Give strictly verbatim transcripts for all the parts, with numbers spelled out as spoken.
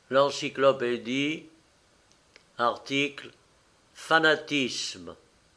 l'encyclopédie, article fanatisme.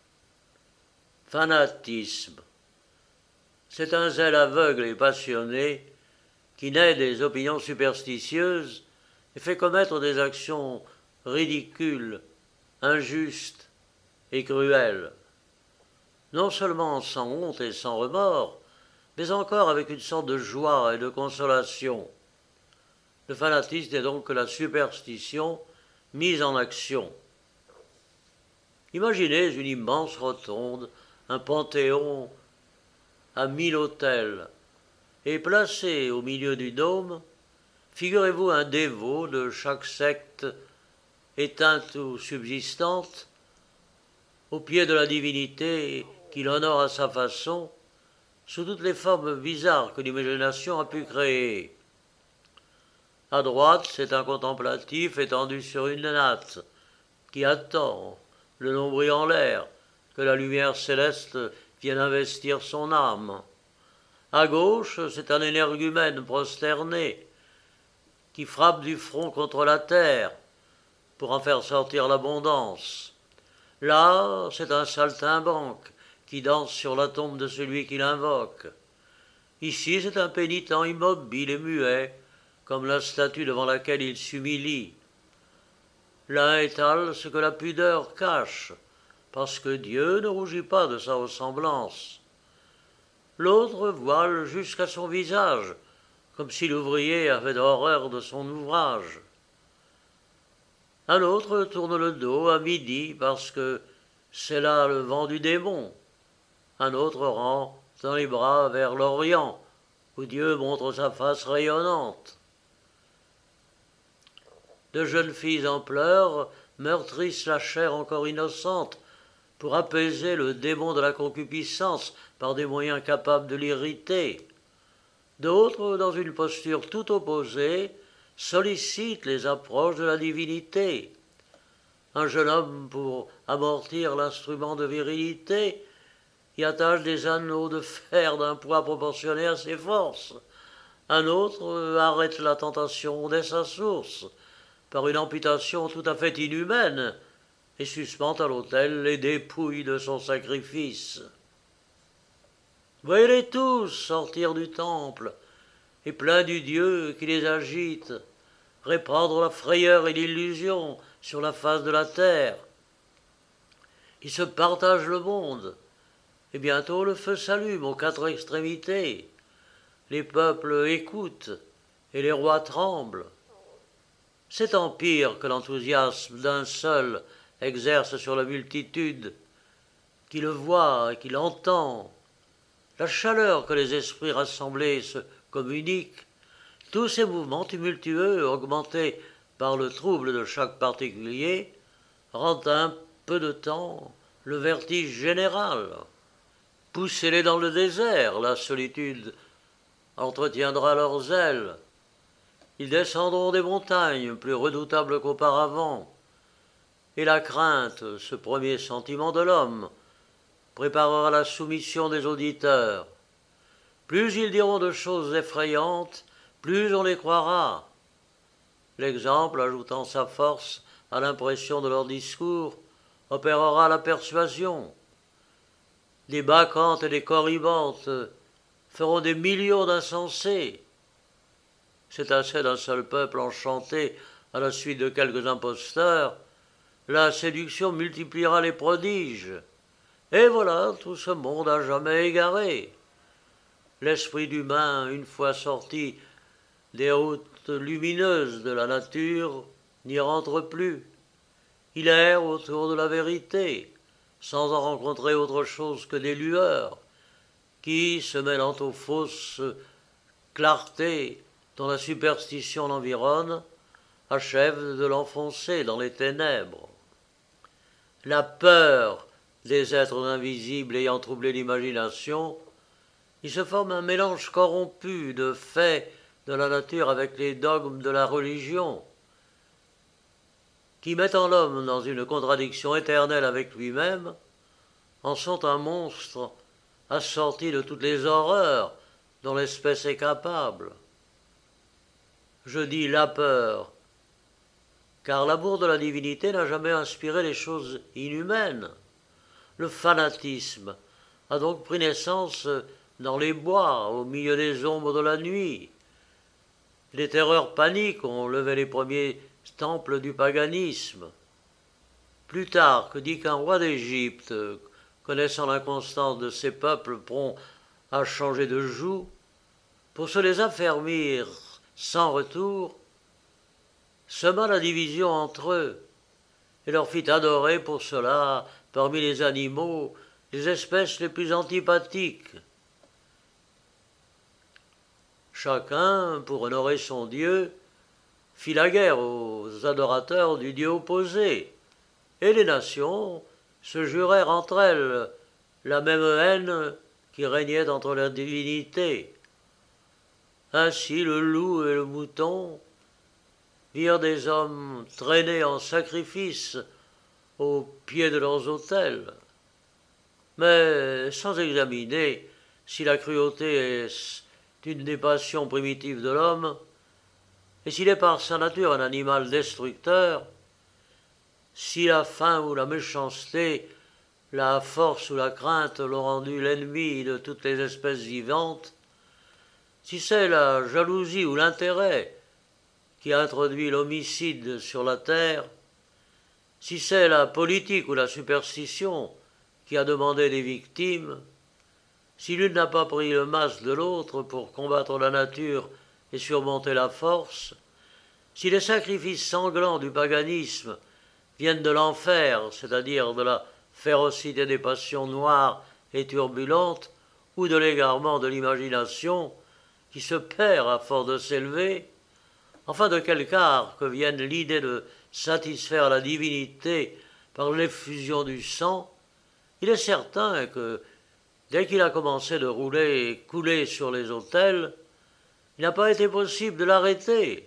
Fanatisme. C'est un zèle aveugle et passionné qui naît des opinions superstitieuses et fait commettre des actions ridicules, injustes et cruelles. Non seulement sans honte et sans remords, mais encore avec une sorte de joie et de consolation. Le fanatisme est donc la superstition mise en action. Imaginez une immense rotonde, un panthéon à mille autels, et placé au milieu du dôme, figurez-vous un dévot de chaque secte, éteinte ou subsistante, au pied de la divinité qu'il honore à sa façon, sous toutes les formes bizarres que l'imagination a pu créer. À droite, c'est un contemplatif étendu sur une natte, qui attend, le nombril en l'air, que la lumière céleste vienne investir son âme. À gauche, c'est un énergumène prosterné, qui frappe du front contre la terre, pour en faire sortir l'abondance. Là, c'est un saltimbanque, qui danse sur la tombe de celui qui l'invoque. Ici, c'est un pénitent immobile et muet, comme la statue devant laquelle il s'humilie. L'un étale ce que la pudeur cache, parce que Dieu ne rougit pas de sa ressemblance. L'autre voile jusqu'à son visage, comme si l'ouvrier avait horreur de son ouvrage. Un autre tourne le dos à midi, parce que c'est là le vent du démon. Un autre rend dans les bras vers l'Orient, où Dieu montre sa face rayonnante. De jeunes filles en pleurs meurtrissent la chair encore innocente pour apaiser le démon de la concupiscence par des moyens capables de l'irriter. D'autres, dans une posture tout opposée, sollicitent les approches de la divinité. Un jeune homme, pour amortir l'instrument de virilité, y attache des anneaux de fer d'un poids proportionné à ses forces. Un autre arrête la tentation dès sa source, par une amputation tout à fait inhumaine, et suspend à l'autel les dépouilles de son sacrifice. Voyez-les tous sortir du temple, et pleins du Dieu qui les agite, répandre la frayeur et l'illusion sur la face de la terre. Ils se partagent le monde, et bientôt le feu s'allume aux quatre extrémités. Les peuples écoutent, et les rois tremblent. C'est empire que l'enthousiasme d'un seul exerce sur la multitude, qui le voit et qui l'entend. La chaleur que les esprits rassemblés se communiquent, tous ces mouvements tumultueux, augmentés par le trouble de chaque particulier, rendent un peu de temps le vertige général. Poussez-les dans le désert, la solitude entretiendra leurs ailes. Ils descendront des montagnes plus redoutables qu'auparavant, et la crainte, ce premier sentiment de l'homme, préparera la soumission des auditeurs. Plus ils diront de choses effrayantes, plus on les croira. L'exemple, ajoutant sa force à l'impression de leur discours, opérera la persuasion. Des bacchantes et des corybantes feront des millions d'insensés. C'est assez d'un seul peuple enchanté à la suite de quelques imposteurs. La séduction multipliera les prodiges. Et voilà tout ce monde à jamais égaré. L'esprit humain, une fois sorti des routes lumineuses de la nature, n'y rentre plus. Il erre autour de la vérité, sans en rencontrer autre chose que des lueurs, qui, se mêlant aux fausses clartés dont la superstition l'environne, achèvent de l'enfoncer dans les ténèbres. La peur des êtres invisibles ayant troublé l'imagination, il se forme un mélange corrompu de faits de la nature avec les dogmes de la religion, qui mettant l'homme dans une contradiction éternelle avec lui-même, en sont un monstre assorti de toutes les horreurs dont l'espèce est capable. Je dis la peur, car l'amour de la divinité n'a jamais inspiré les choses inhumaines. Le fanatisme a donc pris naissance dans les bois, au milieu des ombres de la nuit. Les terreurs paniques ont levé les premiers temples du paganisme. Plutarque dit qu'un roi d'Égypte, connaissant l'inconstance de ses peuples prompts à changer de joug, pour se les affermir sans retour, sema la division entre eux et leur fit adorer pour cela, parmi les animaux, les espèces les plus antipathiques. Chacun, pour honorer son Dieu, fit la guerre aux adorateurs du Dieu opposé, et les nations se jurèrent entre elles la même haine qui régnait entre leurs divinités. Ainsi le loup et le mouton virent des hommes traînés en sacrifice au pied de leurs autels, mais sans examiner si la cruauté est une des passions primitives de l'homme, et s'il est par sa nature un animal destructeur, si la faim ou la méchanceté, la force ou la crainte l'ont rendu l'ennemi de toutes les espèces vivantes, si c'est la jalousie ou l'intérêt qui a introduit l'homicide sur la terre, si c'est la politique ou la superstition qui a demandé des victimes, si l'une n'a pas pris le masque de l'autre pour combattre la nature et surmonter la force, si les sacrifices sanglants du paganisme viennent de l'enfer, c'est-à-dire de la férocité des passions noires et turbulentes, ou de l'égarement de l'imagination qui se perd à force de s'élever, enfin de quelque art que vienne l'idée de satisfaire la divinité par l'effusion du sang, il est certain que, dès qu'il a commencé de rouler et couler sur les autels, il n'a pas été possible de l'arrêter,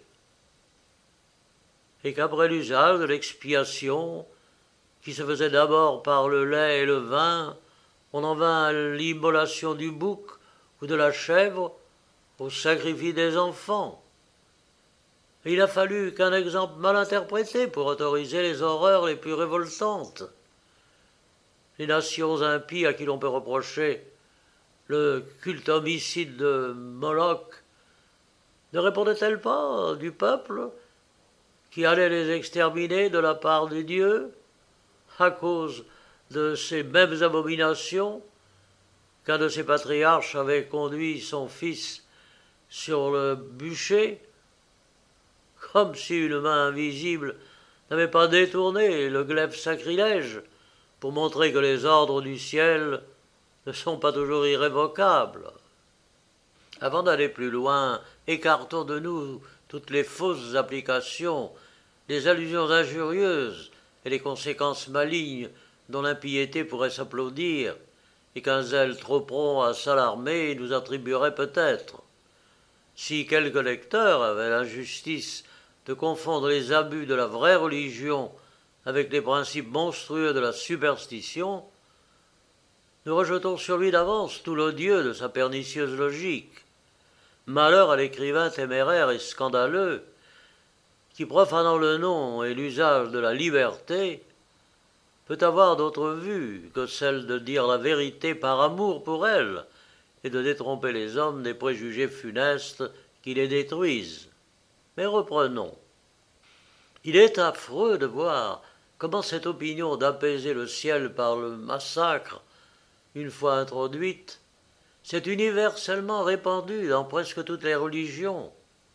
et qu'après l'usage de l'expiation, qui se faisait d'abord par le lait et le vin, on en vint à l'immolation du bouc ou de la chèvre, au sacrifice des enfants. Et il a fallu qu'un exemple mal interprété pour autoriser les horreurs les plus révoltantes. Les nations impies à qui l'on peut reprocher le culte homicide de Moloch ne répondaient-elles pas du peuple qui allait les exterminer de la part de Dieu à cause de ces mêmes abominations qu'un de ses patriarches avait conduit son fils sur le bûcher, comme si une main invisible n'avait pas détourné le glaive sacrilège pour montrer que les ordres du ciel ne sont pas toujours irrévocables. Avant d'aller plus loin, écartons de nous toutes les fausses applications, les allusions injurieuses et les conséquences malignes dont l'impiété pourrait s'applaudir et qu'un zèle trop prompt à s'alarmer nous attribuerait peut-être. Si quelque lecteur avait l'injustice de confondre les abus de la vraie religion avec les principes monstrueux de la superstition, nous rejetons sur lui d'avance tout l'odieux de sa pernicieuse logique. Malheur à l'écrivain téméraire et scandaleux qui, profanant le nom et l'usage de la liberté, peut avoir d'autre vue que celle de dire la vérité par amour pour elle et de détromper les hommes des préjugés funestes qui les détruisent. Mais reprenons. Il est affreux de voir comment cette opinion d'apaiser le ciel par le massacre, une fois introduite, s'est universellement répandue dans presque toutes les religions.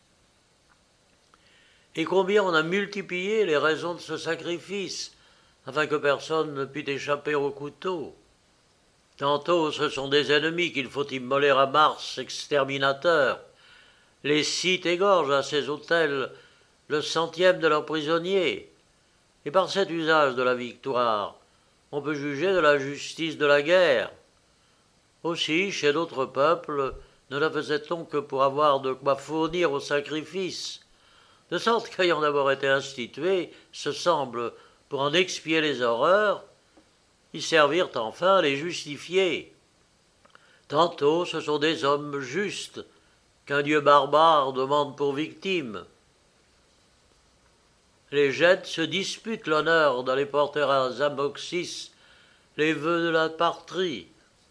Et combien on a multiplié les raisons de ce sacrifice, afin que personne ne pût échapper au couteau. Tantôt ce sont des ennemis qu'il faut immoler à Mars exterminateur. Les Scythes égorgent à ces autels le centième de leurs prisonniers. Et par cet usage de la victoire, on peut juger de la justice de la guerre. Aussi, chez d'autres peuples, ne la faisait-on que pour avoir de quoi fournir au sacrifice, de sorte qu'ayant d'abord été institués, ce semble, pour en expier les horreurs, ils servirent enfin à les justifier. Tantôt ce sont des hommes justes qu'un dieu barbare demande pour victime. Les Gètes se disputent l'honneur d'aller porter à Zamoxis les vœux de la patrie.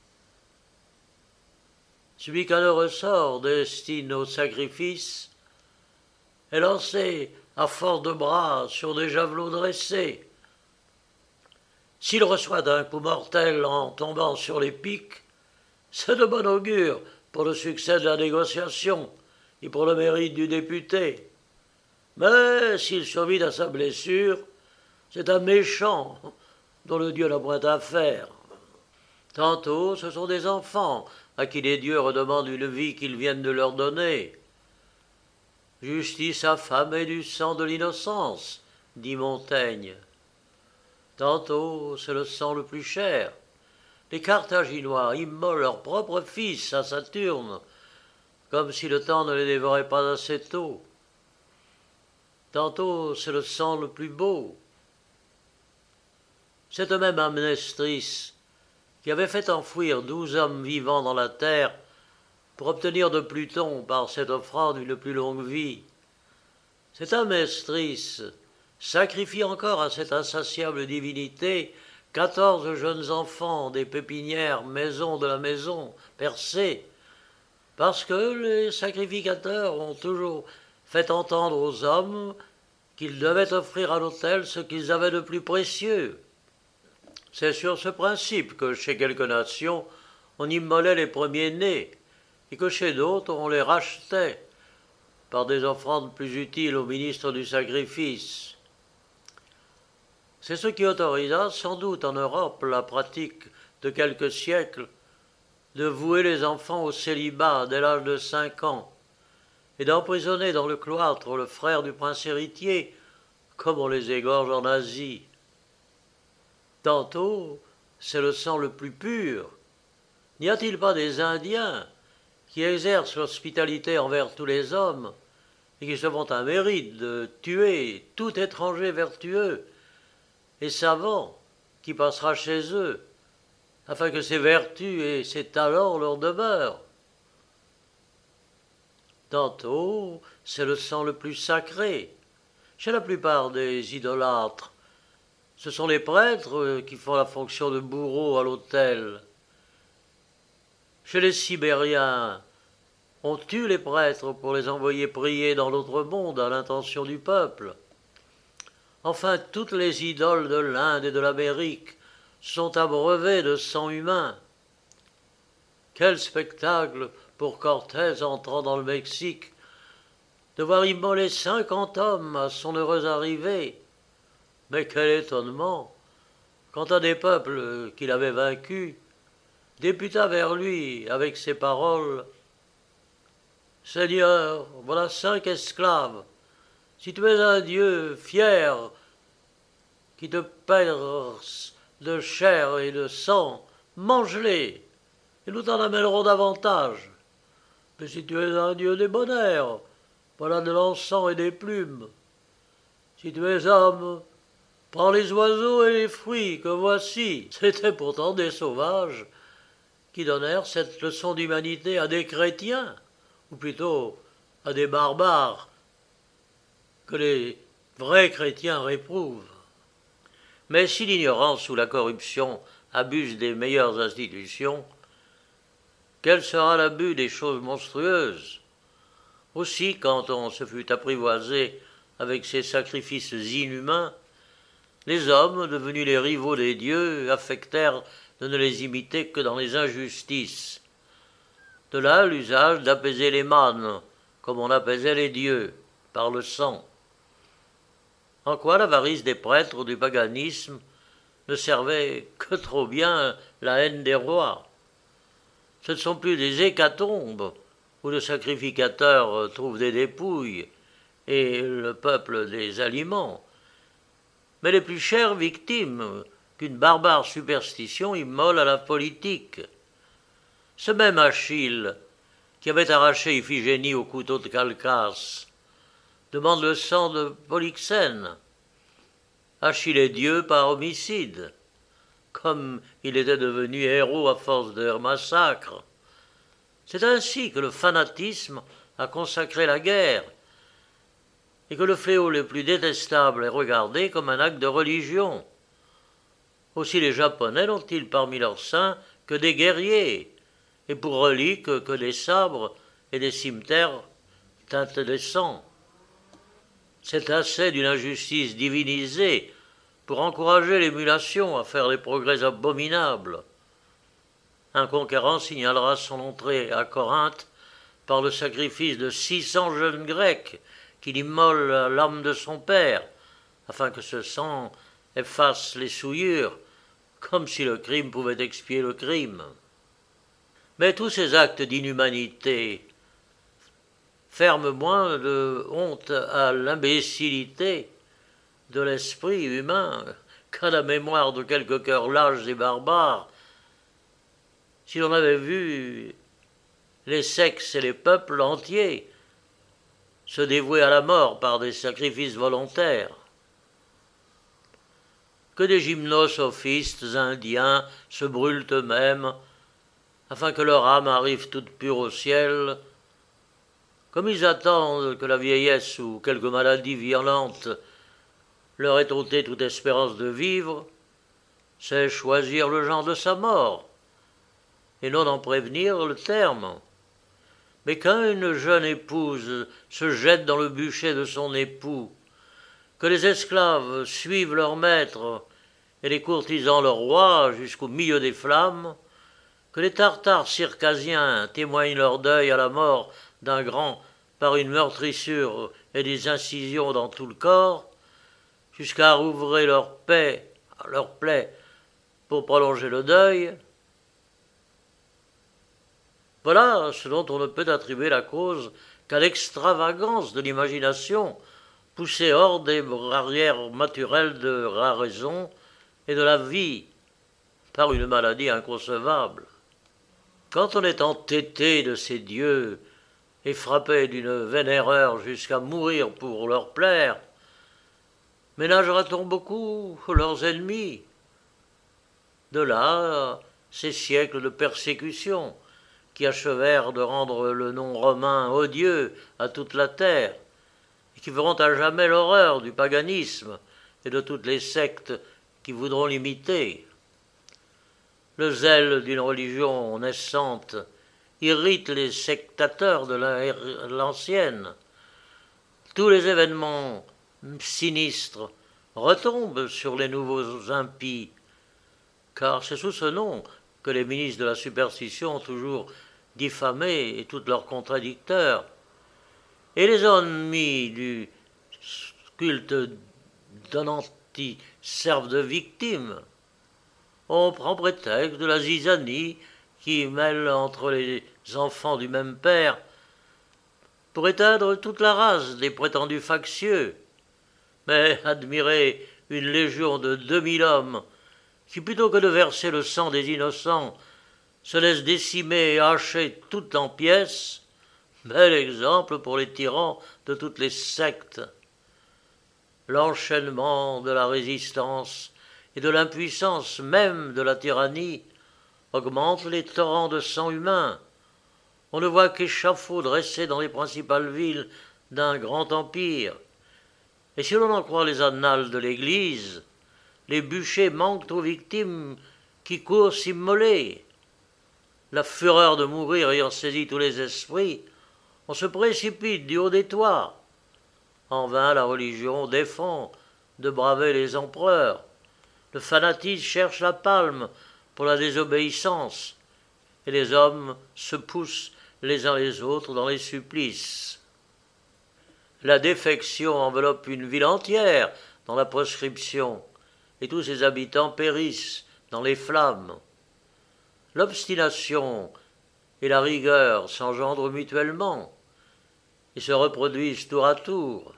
Celui qu'un heureux sort destine au sacrifice est lancé à force de bras sur des javelots dressés. S'il reçoit d'un coup mortel en tombant sur les pics, c'est de bon augure pour le succès de la négociation et pour le mérite du député. Mais s'il survit à sa blessure, c'est un méchant dont le Dieu n'a point à faire. Tantôt, ce sont des enfants à qui les dieux redemandent une vie qu'ils viennent de leur donner. Justice affamée du sang de l'innocence, dit Montaigne. Tantôt, c'est le sang le plus cher. Les Carthaginois immolent leurs propres fils à Saturne, comme si le temps ne les dévorait pas assez tôt. Tantôt, c'est le sang le plus beau. Cette même Amnestris, qui avait fait enfouir douze hommes vivants dans la terre pour obtenir de Pluton par cette offrande une plus longue vie, cette Amnestris sacrifie encore à cette insatiable divinité quatorze jeunes enfants des pépinières maisons de la maison percée, parce que les sacrificateurs ont toujours fait entendre aux hommes qu'ils devaient offrir à l'autel ce qu'ils avaient de plus précieux. C'est sur ce principe que chez quelques nations on immolait les premiers-nés et que chez d'autres on les rachetait par des offrandes plus utiles au ministre du sacrifice. C'est ce qui autorisa sans doute en Europe la pratique de quelques siècles de vouer les enfants au célibat dès l'âge de cinq ans et d'emprisonner dans le cloître le frère du prince héritier comme on les égorge en Asie. Tantôt, c'est le sang le plus pur. N'y a-t-il pas des Indiens qui exercent l'hospitalité envers tous les hommes et qui se font un mérite de tuer tout étranger vertueux et savant qui passera chez eux, afin que ses vertus et ses talents leur demeurent? Tantôt, c'est le sang le plus sacré. Chez la plupart des idolâtres, ce sont les prêtres qui font la fonction de bourreaux à l'autel. Chez les Sibériens, on tue les prêtres pour les envoyer prier dans l'autre monde à l'intention du peuple. Enfin, toutes les idoles de l'Inde et de l'Amérique sont abreuvées de sang humain. Quel spectacle pour Cortés entrant dans le Mexique, de voir immoler cinquante hommes à son heureuse arrivée. Mais quel étonnement quand un des peuples qu'il avait vaincus débuta vers lui avec ces paroles: « Seigneur, voilà cinq esclaves. Si tu es un Dieu fier qui te perce de chair et de sang, mange-les, et nous t'en amènerons davantage. Mais si tu es un Dieu des bonheurs, voilà de l'encens et des plumes. Si tu es homme, prends les oiseaux et les fruits que voici. » C'étaient pourtant des sauvages qui donnèrent cette leçon d'humanité à des chrétiens, ou plutôt à des barbares que les vrais chrétiens réprouvent. Mais si l'ignorance ou la corruption abuse des meilleures institutions, quel sera l'abus des choses monstrueuses? Aussi, quand on se fut apprivoisé avec ces sacrifices inhumains, les hommes, devenus les rivaux des dieux, affectèrent de ne les imiter que dans les injustices. De là l'usage d'apaiser les mânes, comme on apaisait les dieux, par le sang. En quoi l'avarice des prêtres du paganisme ne servait que trop bien la haine des rois. Ce ne sont plus des hécatombes où le sacrificateur trouve des dépouilles et le peuple des aliments, mais les plus chères victimes qu'une barbare superstition immole à la politique. Ce même Achille, qui avait arraché Iphigénie au couteau de Calchas, demande le sang de Polyxène. Achille est Dieu par homicide, comme il était devenu héros à force de massacres. C'est ainsi que le fanatisme a consacré la guerre, et que le fléau le plus détestable est regardé comme un acte de religion. Aussi les Japonais n'ont-ils parmi leurs saints que des guerriers, et pour reliques que des sabres et des cimeterres teintés de sang. C'est assez d'une injustice divinisée pour encourager l'émulation à faire des progrès abominables. Un conquérant signalera son entrée à Corinthe par le sacrifice de six cents jeunes Grecs qu'il immole à l'âme de son père, afin que ce sang efface les souillures, comme si le crime pouvait expier le crime. Mais tous ces actes d'inhumanité ferment moins de honte à l'imbécilité de l'esprit humain qu'à la mémoire de quelques cœurs lâches et barbares. Si l'on avait vu les sexes et les peuples entiers se dévouer à la mort par des sacrifices volontaires, que des gymnosophistes indiens se brûlent eux-mêmes afin que leur âme arrive toute pure au ciel, comme ils attendent que la vieillesse ou quelque maladie violente leur ait ôté toute espérance de vivre, c'est choisir le genre de sa mort, et non en prévenir le terme. Mais quand une jeune épouse se jette dans le bûcher de son époux, que les esclaves suivent leur maître et les courtisans leur roi jusqu'au milieu des flammes, que les Tartares circassiens témoignent leur deuil à la mort d'un grand par une meurtrissure et des incisions dans tout le corps, jusqu'à rouvrir leur paix, leur plaie pour prolonger le deuil, voilà ce dont on ne peut attribuer la cause qu'à l'extravagance de l'imagination, poussée hors des barrières naturelles de la raison et de la vie par une maladie inconcevable. Quand on est entêté de ces dieux et frappé d'une vaine erreur jusqu'à mourir pour leur plaire, ménagera-t-on beaucoup leurs ennemis? De là, ces siècles de persécution qui achevèrent de rendre le nom romain odieux à toute la terre, et qui feront à jamais l'horreur du paganisme et de toutes les sectes qui voudront l'imiter. Le zèle d'une religion naissante irrite les sectateurs de l'ancienne. Tous les événements sinistres retombent sur les nouveaux impies, car c'est sous ce nom que les ministres de la superstition ont toujours diffamé et tous leurs contradicteurs. Et les ennemis du culte d'Onanti servent de victimes. On prend prétexte de la zizanie qui mêle entre les enfants du même père pour éteindre toute la race des prétendus factieux. Mais admirez une légion de deux mille hommes qui, plutôt que de verser le sang des innocents, se laissent décimer et hacher tout en pièces, bel exemple pour les tyrans de toutes les sectes. L'enchaînement de la résistance et de l'impuissance même de la tyrannie augmente les torrents de sang humain. On ne voit qu'échafauds dressés dans les principales villes d'un grand empire. Et si l'on en croit les annales de l'Église, les bûchers manquent aux victimes qui courent s'immoler. La fureur de mourir ayant saisi tous les esprits, on se précipite du haut des toits. En vain la religion défend de braver les empereurs. Le fanatisme cherche la palme pour la désobéissance, et les hommes se poussent les uns les autres dans les supplices. La défection enveloppe une ville entière dans la proscription, et tous ses habitants périssent dans les flammes. L'obstination et la rigueur s'engendrent mutuellement et se reproduisent tour à tour.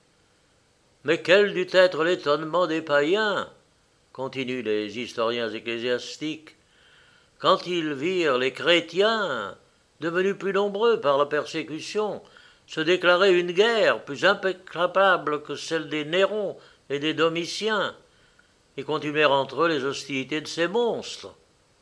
Mais quel dut être l'étonnement des païens, continuent les historiens ecclésiastiques, quand ils virent les chrétiens, devenus plus nombreux par la persécution, se déclarer une guerre plus implacable que celle des Nérons et des Domitiens, et continuer entre eux les hostilités de ces monstres.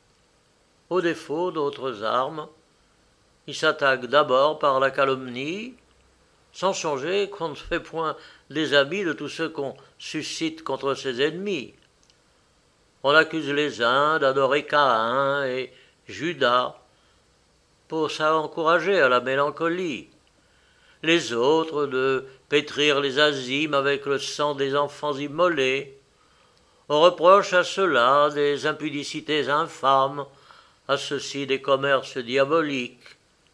Au défaut d'autres armes, ils s'attaquent d'abord par la calomnie, sans songer qu'on ne fait point des amis de tous ceux qu'on suscite contre ses ennemis. On accuse les uns d'adorer Caïn et Judas pour s'encourager à la mélancolie, les autres de pétrir les azimes avec le sang des enfants immolés. On reproche à ceux-là des impudicités infâmes, à ceux-ci des commerces diaboliques.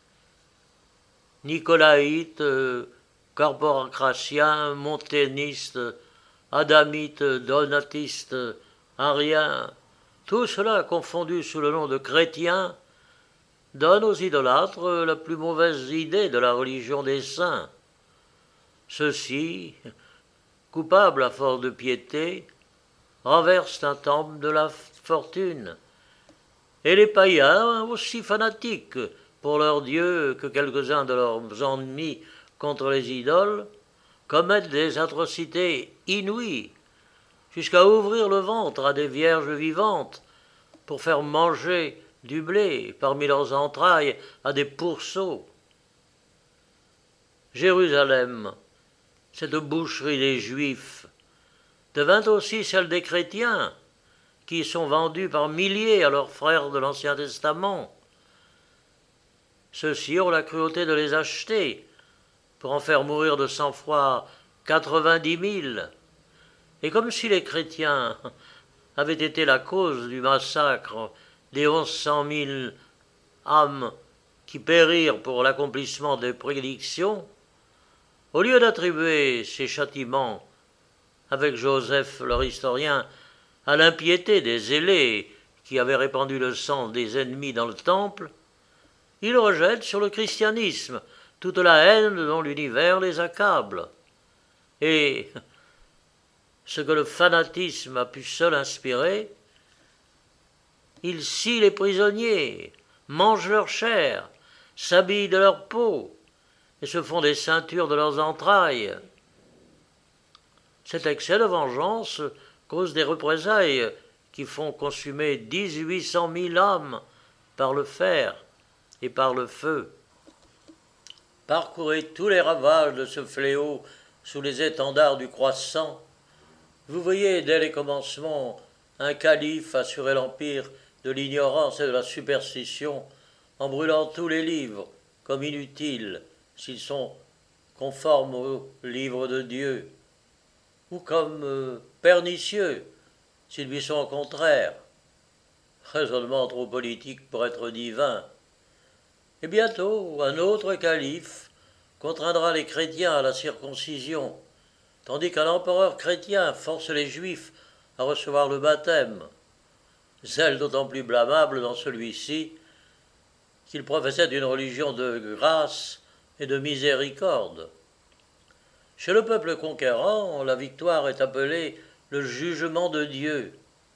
Nicolaïtes, corporacraciens, monténistes, adamites, donatistes, ariens, tout cela confondu sous le nom de chrétiens, donne aux idolâtres la plus mauvaise idée de la religion des saints. Ceux-ci, coupables à force de piété, renversent un temple de la fortune, et les païens, aussi fanatiques pour leurs dieux que quelques-uns de leurs ennemis contre les idoles, commettent des atrocités inouïes, jusqu'à ouvrir le ventre à des vierges vivantes pour faire manger du blé parmi leurs entrailles à des pourceaux. Jérusalem, cette boucherie des Juifs, devint aussi celle des chrétiens, qui sont vendus par milliers à leurs frères de l'Ancien Testament. Ceux-ci ont la cruauté de les acheter pour en faire mourir de sang-froid quatre-vingt-dix mille. Et comme si les chrétiens avaient été la cause du massacre des onze cent mille âmes qui périrent pour l'accomplissement des prédictions, au lieu d'attribuer ces châtiments, avec Joseph leur historien, à l'impiété des zélés qui avaient répandu le sang des ennemis dans le temple, ils rejettent sur le christianisme toute la haine dont l'univers les accable. Et ce que le fanatisme a pu seul inspirer, ils scient les prisonniers, mangent leur chair, s'habillent de leur peau et se font des ceintures de leurs entrailles. Cet excès de vengeance cause des représailles qui font consumer dix-huit cent mille âmes par le fer et par le feu. Parcourez tous les ravages de ce fléau sous les étendards du croissant. Vous voyez dès les commencements un calife assurer l'empire de l'ignorance et de la superstition en brûlant tous les livres comme inutiles s'ils sont conformes au livre de Dieu, ou comme euh, pernicieux s'ils lui sont contraires. Raisonnement trop politique pour être divin. Et bientôt, un autre calife contraindra les chrétiens à la circoncision, tandis qu'un empereur chrétien force les juifs à recevoir le baptême. Zèle d'autant plus blâmable dans celui-ci qu'il professait une religion de grâce et de miséricorde. Chez le peuple conquérant, la victoire est appelée le jugement de Dieu.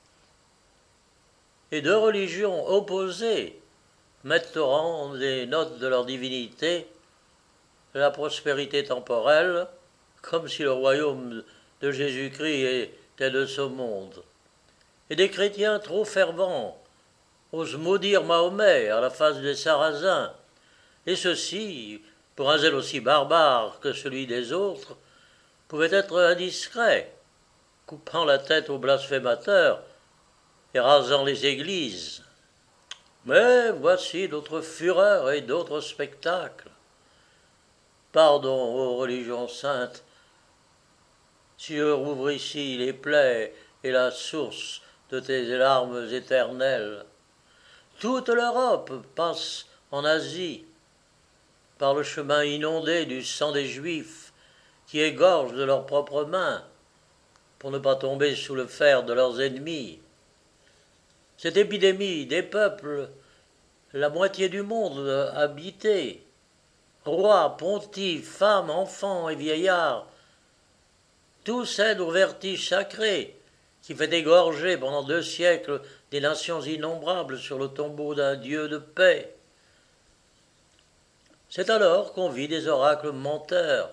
Et deux religions opposées mettent au rang des notes de leur divinité la prospérité temporelle, comme si le royaume de Jésus-Christ était de ce monde. Et des chrétiens trop fervents osent maudire Mahomet à la face des Sarrasins, et ceci, pour un zèle aussi barbare que celui des autres, pouvait être indiscret, coupant la tête aux blasphémateurs et rasant les églises. Mais voici d'autres fureurs et d'autres spectacles. Pardon, ô religion sainte, si je rouvre ici les plaies et la source de tes larmes éternelles. Toute l'Europe passe en Asie, par le chemin inondé du sang des Juifs, qui égorgent de leurs propres mains, pour ne pas tomber sous le fer de leurs ennemis. Cette épidémie des peuples, la moitié du monde habité, rois, pontifes, femmes, enfants et vieillards, tout cède au vertige sacré qui fait égorger pendant deux siècles des nations innombrables sur le tombeau d'un Dieu de paix. C'est alors qu'on vit des oracles menteurs,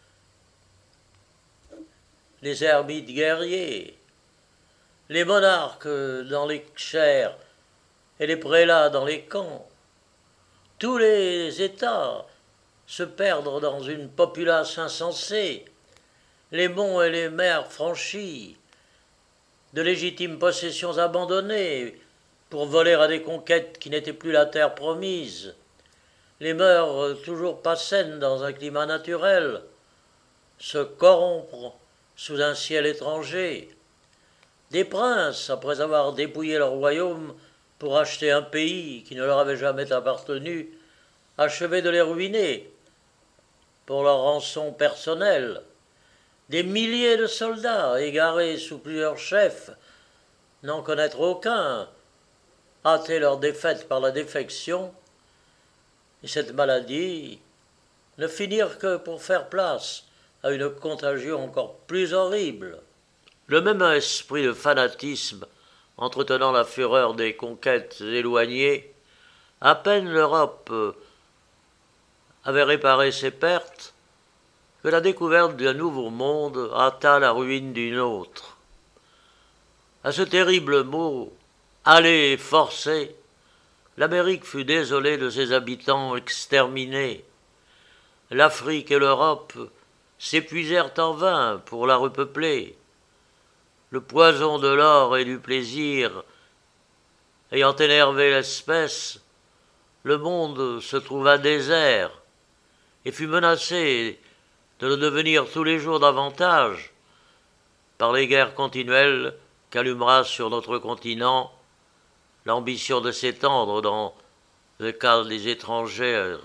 les ermites guerriers, les monarques dans les chairs et les prélats dans les camps, tous les États se perdre dans une populace insensée, les monts et les mers franchis, de légitimes possessions abandonnées pour voler à des conquêtes qui n'étaient plus la terre promise, les mœurs toujours pas saines dans un climat naturel, se corrompre sous un ciel étranger, des princes, après avoir dépouillé leur royaume pour acheter un pays qui ne leur avait jamais appartenu, achevaient de les ruiner pour leur rançon personnelle, des milliers de soldats égarés sous plusieurs chefs, n'en connaître aucun, hâter leur défaite par la défection, et cette maladie ne finir que pour faire place à une contagion encore plus horrible. Le même esprit de fanatisme, entretenant la fureur des conquêtes éloignées, à peine l'Europe avait réparé ses pertes, que la découverte d'un nouveau monde hâta la ruine d'une autre. À ce terrible mot, aller forcé, l'Amérique fut désolée de ses habitants exterminés. L'Afrique et l'Europe s'épuisèrent en vain pour la repeupler. Le poison de l'or et du plaisir ayant énervé l'espèce, le monde se trouva désert et fut menacé de le devenir tous les jours davantage par les guerres continuelles qu'allumera sur notre continent l'ambition de s'étendre dans le cas des étrangers.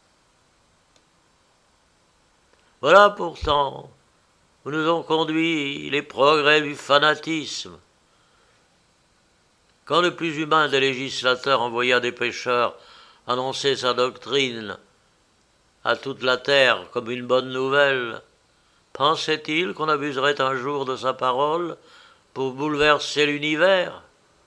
Voilà pourtant où nous ont conduit les progrès du fanatisme. Quand le plus humain des législateurs envoya des pécheurs annoncer sa doctrine à toute la terre comme une bonne nouvelle, pensait-il qu'on abuserait un jour de sa parole pour bouleverser l'univers?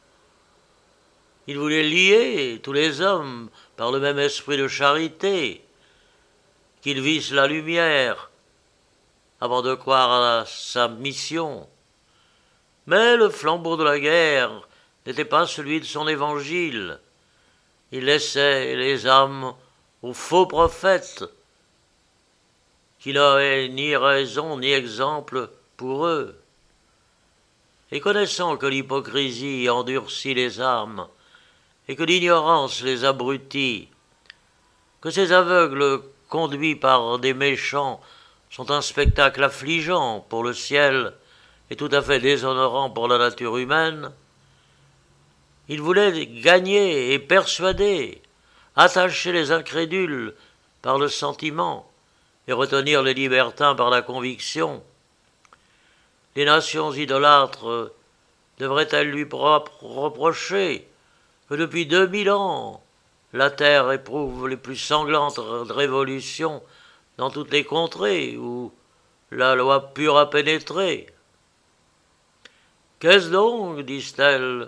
Il voulait lier tous les hommes par le même esprit de charité, qu'ils vissent la lumière avant de croire à sa mission. Mais le flambeau de la guerre n'était pas celui de son évangile. Il laissait les âmes aux faux prophètes, qui n'avaient ni raison ni exemple pour eux. Et connaissant que l'hypocrisie endurcit les âmes, et que l'ignorance les abrutit, que ces aveugles conduits par des méchants sont un spectacle affligeant pour le ciel et tout à fait déshonorant pour la nature humaine, il voulait gagner et persuader, attacher les incrédules par le sentiment et retenir les libertins par la conviction. Les nations idolâtres devraient-elles lui reprocher que depuis deux mille ans, la terre éprouve les plus sanglantes révolutions dans toutes les contrées où la loi pure a pénétré? Qu'est-ce donc, disent-elles,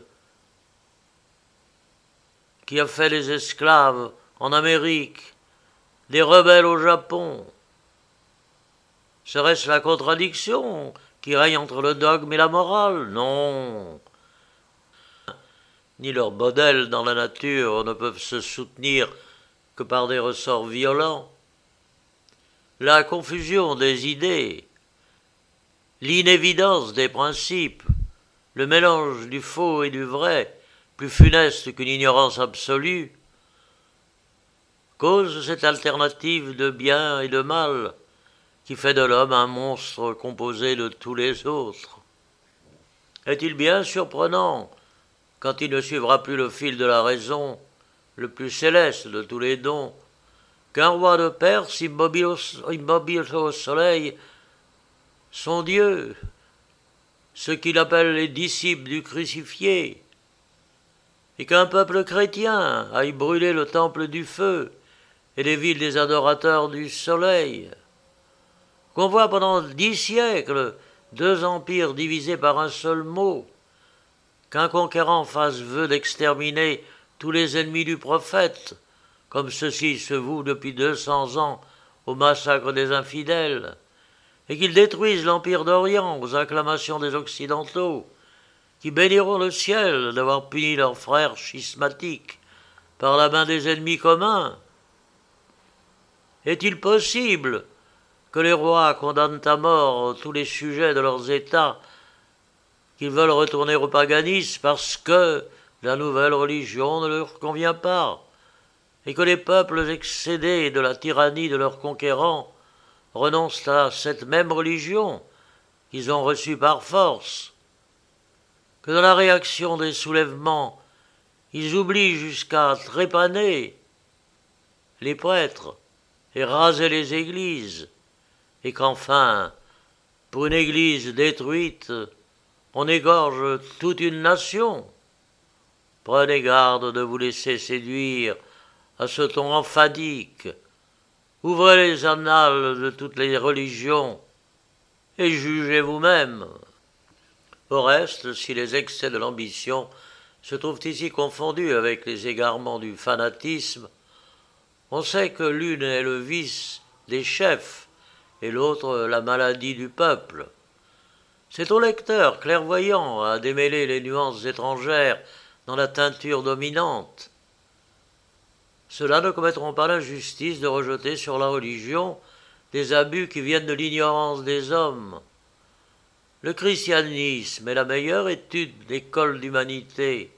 qui a fait des esclaves en Amérique, des rebelles au Japon? Serait-ce la contradiction qui règne entre le dogme et la morale? Non. Ni leurs modèles dans la nature ne peuvent se soutenir que par des ressorts violents. La confusion des idées, l'inévidence des principes, le mélange du faux et du vrai, plus funeste qu'une ignorance absolue, cause cette alternative de bien et de mal qui fait de l'homme un monstre composé de tous les autres. Est-il bien surprenant, quand il ne suivra plus le fil de la raison, le plus céleste de tous les dons, qu'un roi de Perse, immobile au, immobile au soleil, son Dieu, ce qu'il appelle les disciples du crucifié, et qu'un peuple chrétien aille brûler le temple du feu et les villes des adorateurs du soleil, qu'on voit pendant dix siècles deux empires divisés par un seul mot, qu'un conquérant fasse vœu d'exterminer tous les ennemis du prophète, comme ceux-ci se vouent depuis deux cents ans au massacre des infidèles, et qu'il détruise l'empire d'Orient aux acclamations des Occidentaux, qui béniront le ciel d'avoir puni leurs frères schismatiques par la main des ennemis communs, Est-il possible que les rois condamnent à mort tous les sujets de leurs États qu'ils veulent retourner au paganisme parce que la nouvelle religion ne leur convient pas, et que les peuples excédés de la tyrannie de leurs conquérants renoncent à cette même religion qu'ils ont reçue par force, que dans la réaction des soulèvements, ils oublient jusqu'à trépaner les prêtres et raser les églises, et qu'enfin, pour une église détruite, on égorge toute une nation. Prenez garde de vous laisser séduire à ce ton emphadique. Ouvrez les annales de toutes les religions et jugez vous-même. Au reste, si les excès de l'ambition se trouvent ici confondus avec les égarements du fanatisme, on sait que l'une est le vice des chefs et l'autre la maladie du peuple. C'est au lecteur clairvoyant à démêler les nuances étrangères dans la teinture dominante. Ceux-là ne commettront pas l'injustice de rejeter sur la religion des abus qui viennent de l'ignorance des hommes. Le christianisme est la meilleure étude d'école d'humanité.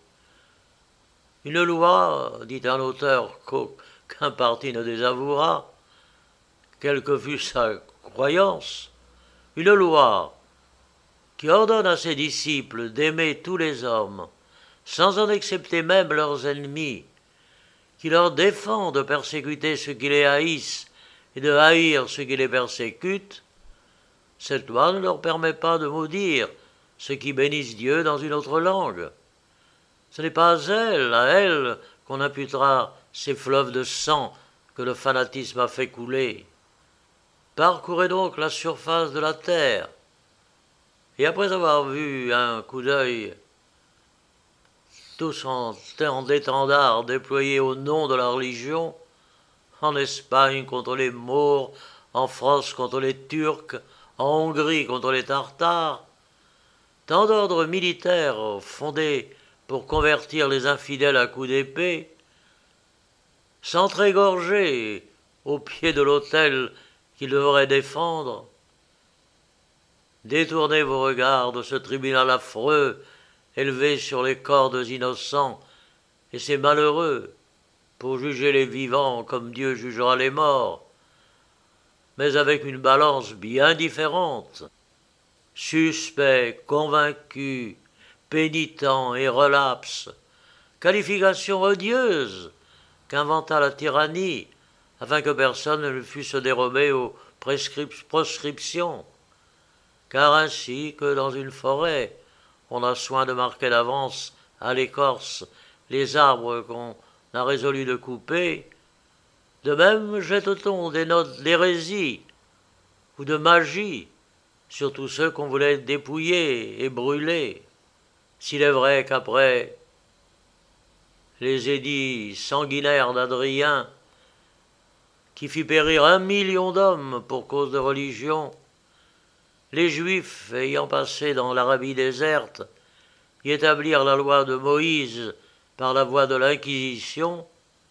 Une loi, dit un auteur qu'aucun parti ne désavouera, quelle que fût sa croyance, une loi qui ordonne à ses disciples d'aimer tous les hommes, sans en accepter même leurs ennemis, qui leur défend de persécuter ceux qui les haïssent et de haïr ceux qui les persécutent, cette loi ne leur permet pas de maudire ceux qui bénissent Dieu dans une autre langue. Ce n'est pas à elle, à elle, qu'on imputera ces fleuves de sang que le fanatisme a fait couler. Parcourez donc la surface de la terre, et après avoir vu un coup d'œil tous en, en étendards déployés au nom de la religion, en Espagne contre les Maures, en France contre les Turcs, en Hongrie contre les Tartares, tant d'ordres militaires fondés pour convertir les infidèles à coups d'épée, s'entr'égorger au pied de l'autel qu'ils devraient défendre. Détournez vos regards de ce tribunal affreux élevé sur les cordes innocents et ces malheureux pour juger les vivants comme Dieu jugera les morts, mais avec une balance bien différente. Suspect, convaincu, pénitent et relapse, qualification odieuse qu'inventa la tyrannie afin que personne ne fût se dérober aux prescrip- proscriptions. Car ainsi que dans une forêt, on a soin de marquer d'avance à l'écorce les arbres qu'on a résolu de couper, de même jette-t-on des notes d'hérésie ou de magie sur tous ceux qu'on voulait dépouiller et brûler. S'il est vrai qu'après les édits sanguinaires d'Adrien, qui fit périr un million d'hommes pour cause de religion, les Juifs, ayant passé dans l'Arabie déserte, y établirent la loi de Moïse par la voie de l'Inquisition,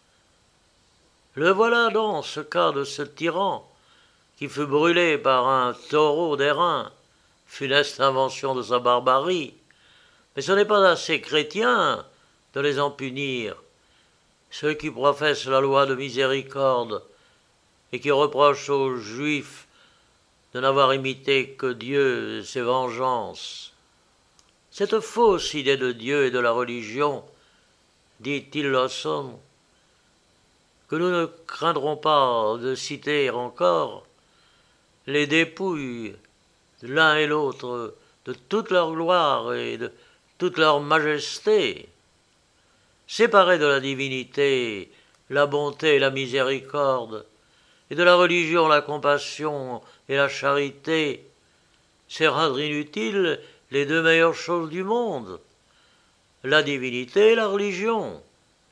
le voilà dans ce cas de ce tyran qui fut brûlé par un taureau d'airain, funeste invention de sa barbarie. Mais ce n'est pas assez chrétien de les en punir, ceux qui professent la loi de miséricorde et qui reprochent aux Juifs de n'avoir imité que Dieu et ses vengeances. Cette fausse idée de Dieu et de la religion, dit Tillerson, que nous ne craindrons pas de citer encore, les dépouille l'un et l'autre de toute leur gloire et de toute leur majesté. Séparés de la divinité, la bonté et la miséricorde, et de la religion, la compassion et la charité, c'est rendre inutiles les deux meilleures choses du monde, la divinité et la religion.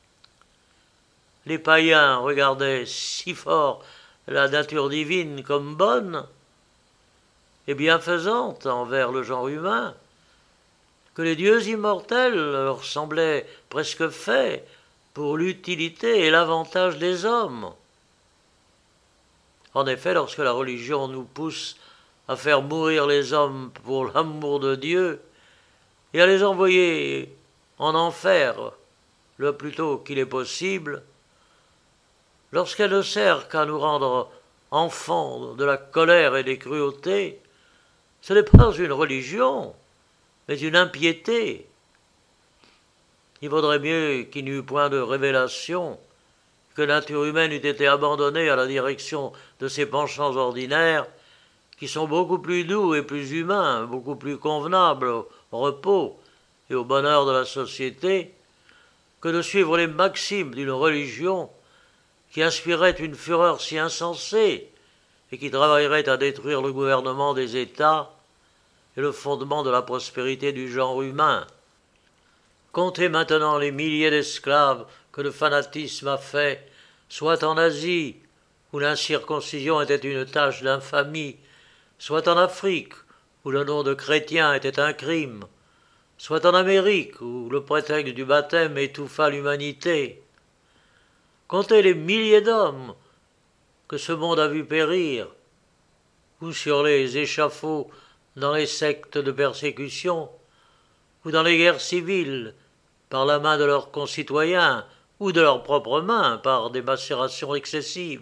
Les païens regardaient si fort la nature divine comme bonne et bienfaisante envers le genre humain, que les dieux immortels leur semblaient presque faits pour l'utilité et l'avantage des hommes. En effet, lorsque la religion nous pousse à faire mourir les hommes pour l'amour de Dieu et à les envoyer en enfer le plus tôt qu'il est possible, lorsqu'elle ne sert qu'à nous rendre enfants de la colère et des cruautés, ce n'est pas une religion, mais une impiété. Il vaudrait mieux qu'il n'y eût point de révélation, que la nature humaine eût été abandonnée à la direction de ses penchants ordinaires, qui sont beaucoup plus doux et plus humains, beaucoup plus convenables au repos et au bonheur de la société, que de suivre les maximes d'une religion qui inspirait une fureur si insensée et qui travaillerait à détruire le gouvernement des États et le fondement de la prospérité du genre humain. Comptez maintenant les milliers d'esclaves que le fanatisme a fait, soit en Asie, où l'incirconcision était une tâche d'infamie, soit en Afrique, où le nom de chrétien était un crime, soit en Amérique, où le prétexte du baptême étouffa l'humanité. Comptez les milliers d'hommes que ce monde a vu périr, ou sur les échafauds dans les sectes de persécution, ou dans les guerres civiles, par la main de leurs concitoyens, ou de leurs propres mains, par des macérations excessives.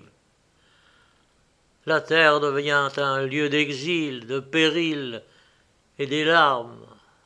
La terre devient un lieu d'exil, de péril et des larmes.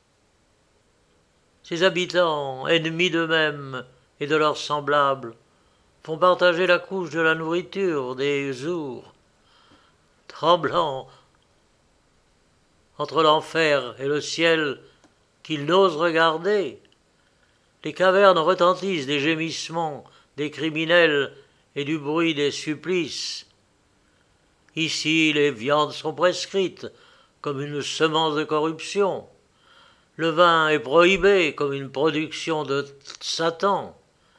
Ses habitants, ennemis d'eux-mêmes et de leurs semblables, font partager la couche de la nourriture des jours, tremblant entre l'enfer et le ciel qu'ils n'osent regarder. Les cavernes retentissent des gémissements des criminels et du bruit des supplices. Ici, les viandes sont prescrites comme une semence de corruption. Le vin est prohibé comme une production de Satan.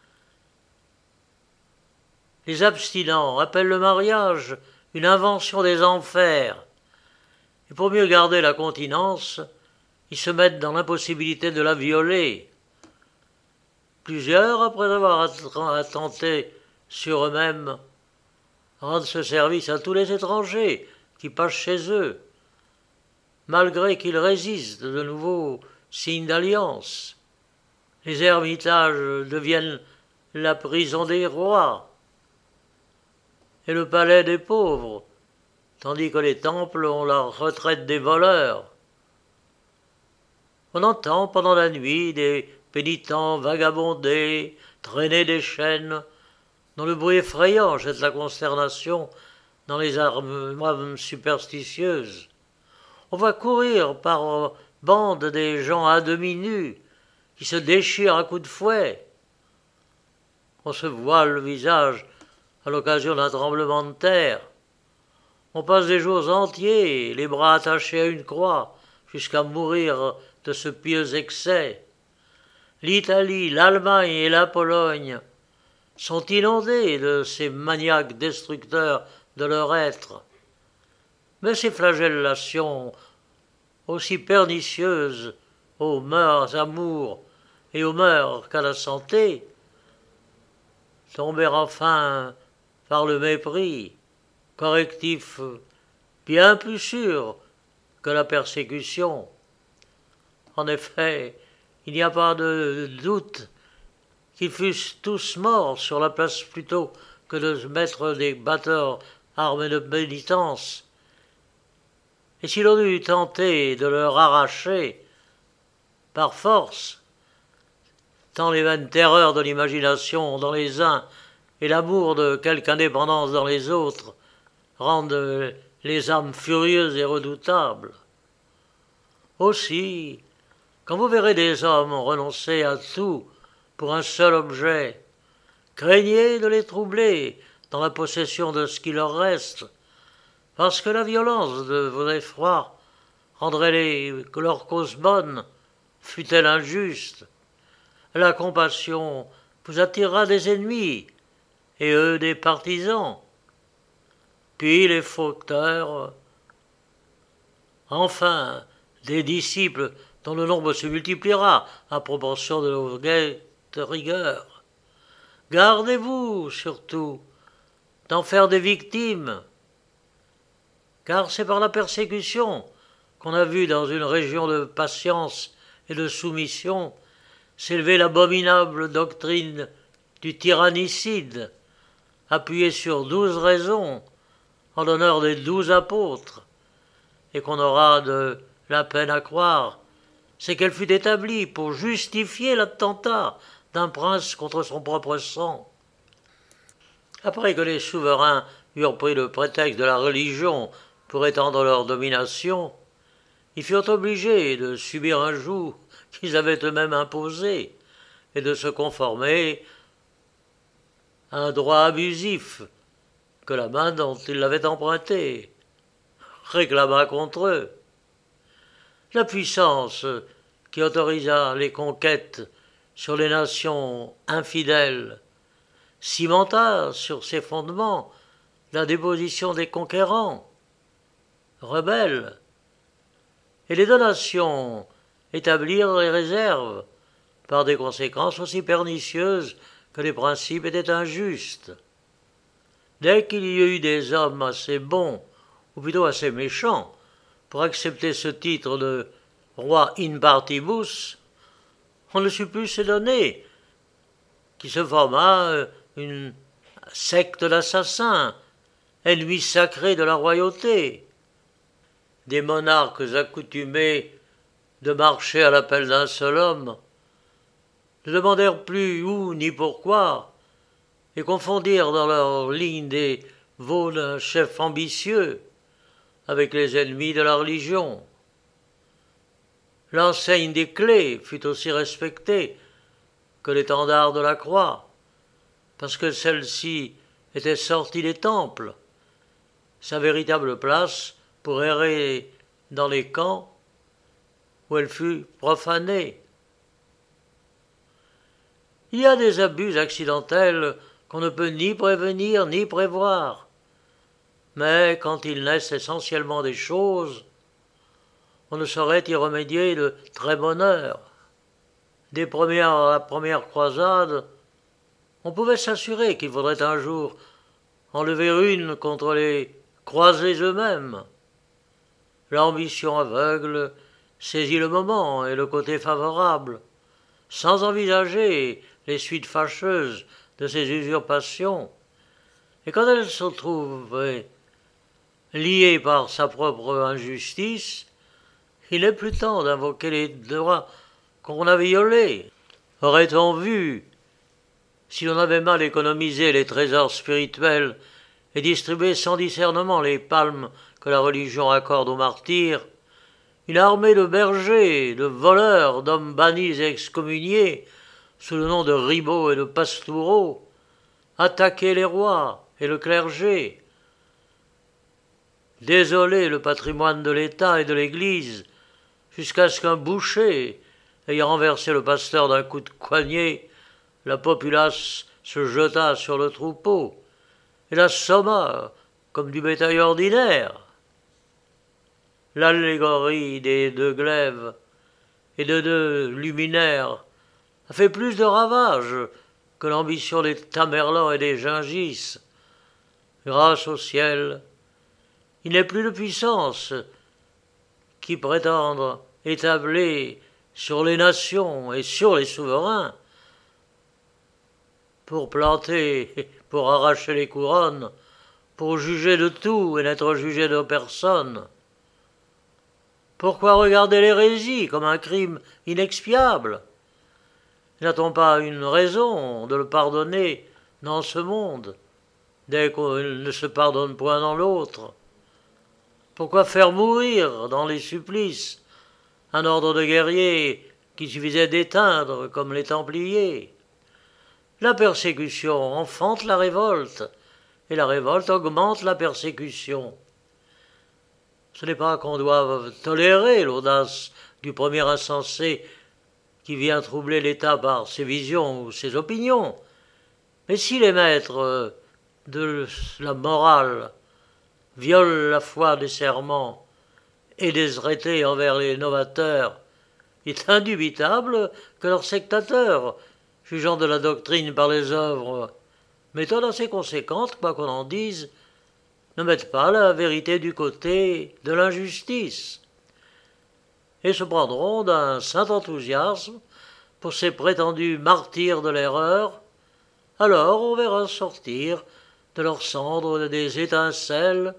Les abstinents appellent le mariage une invention des enfers. Et pour mieux garder la continence, ils se mettent dans l'impossibilité de la violer. Plusieurs, après avoir attenté sur eux-mêmes, rendent ce service à tous les étrangers qui passent chez eux, malgré qu'ils résistent de nouveaux signes d'alliance. Les ermitages deviennent la prison des rois et le palais des pauvres, tandis que les temples ont la retraite des voleurs. On entend pendant la nuit des pénitents vagabonder, traîner des chaînes, dont le bruit effrayant jette la consternation dans les âmes superstitieuses. On voit courir par bandes des gens à demi nus, qui se déchirent à coups de fouet. On se voile le visage à l'occasion d'un tremblement de terre. On passe des jours entiers, les bras attachés à une croix, jusqu'à mourir de ce pieux excès. L'Italie, l'Allemagne et la Pologne sont inondées de ces maniaques destructeurs de leur être. Mais ces flagellations, aussi pernicieuses aux mœurs, amours et aux mœurs qu'à la santé, tomber enfin par le mépris, correctif bien plus sûr que la persécution. En effet, il n'y a pas de doute qu'ils fussent tous morts sur la place plutôt que de mettre des batteurs armés de pénitence. Et si l'on eût tenté de leur arracher, par force, tant les vaines terreurs de l'imagination dans les uns et l'amour de quelque indépendance dans les autres rendent les âmes furieuses et redoutables. Aussi, quand vous verrez des hommes renoncer à tout pour un seul objet, craignez de les troubler dans la possession de ce qui leur reste, parce que la violence de vos effrois rendrait les, que leur cause bonne, fût-elle injuste. La compassion vous attirera des ennemis, et eux des partisans. Puis les fauteurs, enfin des disciples dont le nombre se multipliera à proportion de nos guettes rigueur. Gardez-vous, surtout, d'en faire des victimes, car c'est par la persécution qu'on a vu dans une région de patience et de soumission s'élever l'abominable doctrine du tyrannicide, appuyée sur douze raisons en l'honneur des douze apôtres, et qu'on aura de la peine à croire, c'est qu'elle fut établie pour justifier l'attentat d'un prince contre son propre sang. Après que les souverains eurent pris le prétexte de la religion pour étendre leur domination, ils furent obligés de subir un joug qu'ils avaient eux-mêmes imposé et de se conformer à un droit abusif que la main dont ils l'avaient emprunté réclama contre eux. La puissance qui autorisa les conquêtes sur les nations infidèles cimenta sur ses fondements la déposition des conquérants, rebelles, et les donations établirent les réserves par des conséquences aussi pernicieuses que les principes étaient injustes. Dès qu'il y eut des hommes assez bons, ou plutôt assez méchants, pour accepter ce titre de roi in partibus, on ne sut plus se donner, qui se forma une secte d'assassins, ennemis sacrés de la royauté, des monarques accoutumés de marcher à l'appel d'un seul homme, ne demandèrent plus où ni pourquoi, et confondirent dans leur ligne des veaux d'un chef ambitieux avec les ennemis de la religion. L'enseigne des clés fut aussi respectée que l'étendard de la croix, parce que celle-ci était sortie des temples, sa véritable place pour errer dans les camps où elle fut profanée. Il y a des abus accidentels qu'on ne peut ni prévenir ni prévoir, mais quand ils naissent essentiellement des choses, on ne saurait y remédier de très bonne heure. Des premières à la première croisade, on pouvait s'assurer qu'il faudrait un jour enlever une contre les croisés eux-mêmes. L'ambition aveugle saisit le moment et le côté favorable, sans envisager les suites fâcheuses de ces usurpations, et quand elle se trouve liée par sa propre injustice, il n'est plus temps d'invoquer les droits qu'on a violés. Aurait-on vu, si l'on avait mal économisé les trésors spirituels et distribué sans discernement les palmes que la religion accorde aux martyrs, une armée de bergers, de voleurs, d'hommes bannis et excommuniés, sous le nom de ribauds et de pastoureaux, attaquer les rois et le clergé, désoler le patrimoine de l'État et de l'Église, jusqu'à ce qu'un boucher, ayant renversé le pasteur d'un coup de cognée, la populace se jeta sur le troupeau et l'assomma comme du bétail ordinaire. L'allégorie des deux glaives et de deux luminaires a fait plus de ravages que l'ambition des Tamerlan et des Gingis. Grâce au ciel, il n'est plus de puissance qui prétende établir sur les nations et sur les souverains pour planter, pour arracher les couronnes, pour juger de tout et n'être jugé de personne. Pourquoi regarder l'hérésie comme un crime inexpiable? N'a-t-on pas une raison de le pardonner dans ce monde, dès qu'on ne se pardonne point dans l'autre? Pourquoi faire mourir dans les supplices un ordre de guerriers qu'il suffisait d'éteindre comme les Templiers? La persécution enfante la révolte, et la révolte augmente la persécution. Ce n'est pas qu'on doive tolérer l'audace du premier insensé qui vient troubler l'État par ses visions ou ses opinions, mais si les maîtres de la morale violent la foi des serments et des traités envers les novateurs, il est indubitable que leurs sectateurs, jugeant de la doctrine par les œuvres, méthode assez conséquente, quoi qu'on en dise, ne mettent pas la vérité du côté de l'injustice, et se prendront d'un saint enthousiasme pour ces prétendus martyrs de l'erreur. Alors on verra sortir de leurs cendres des étincelles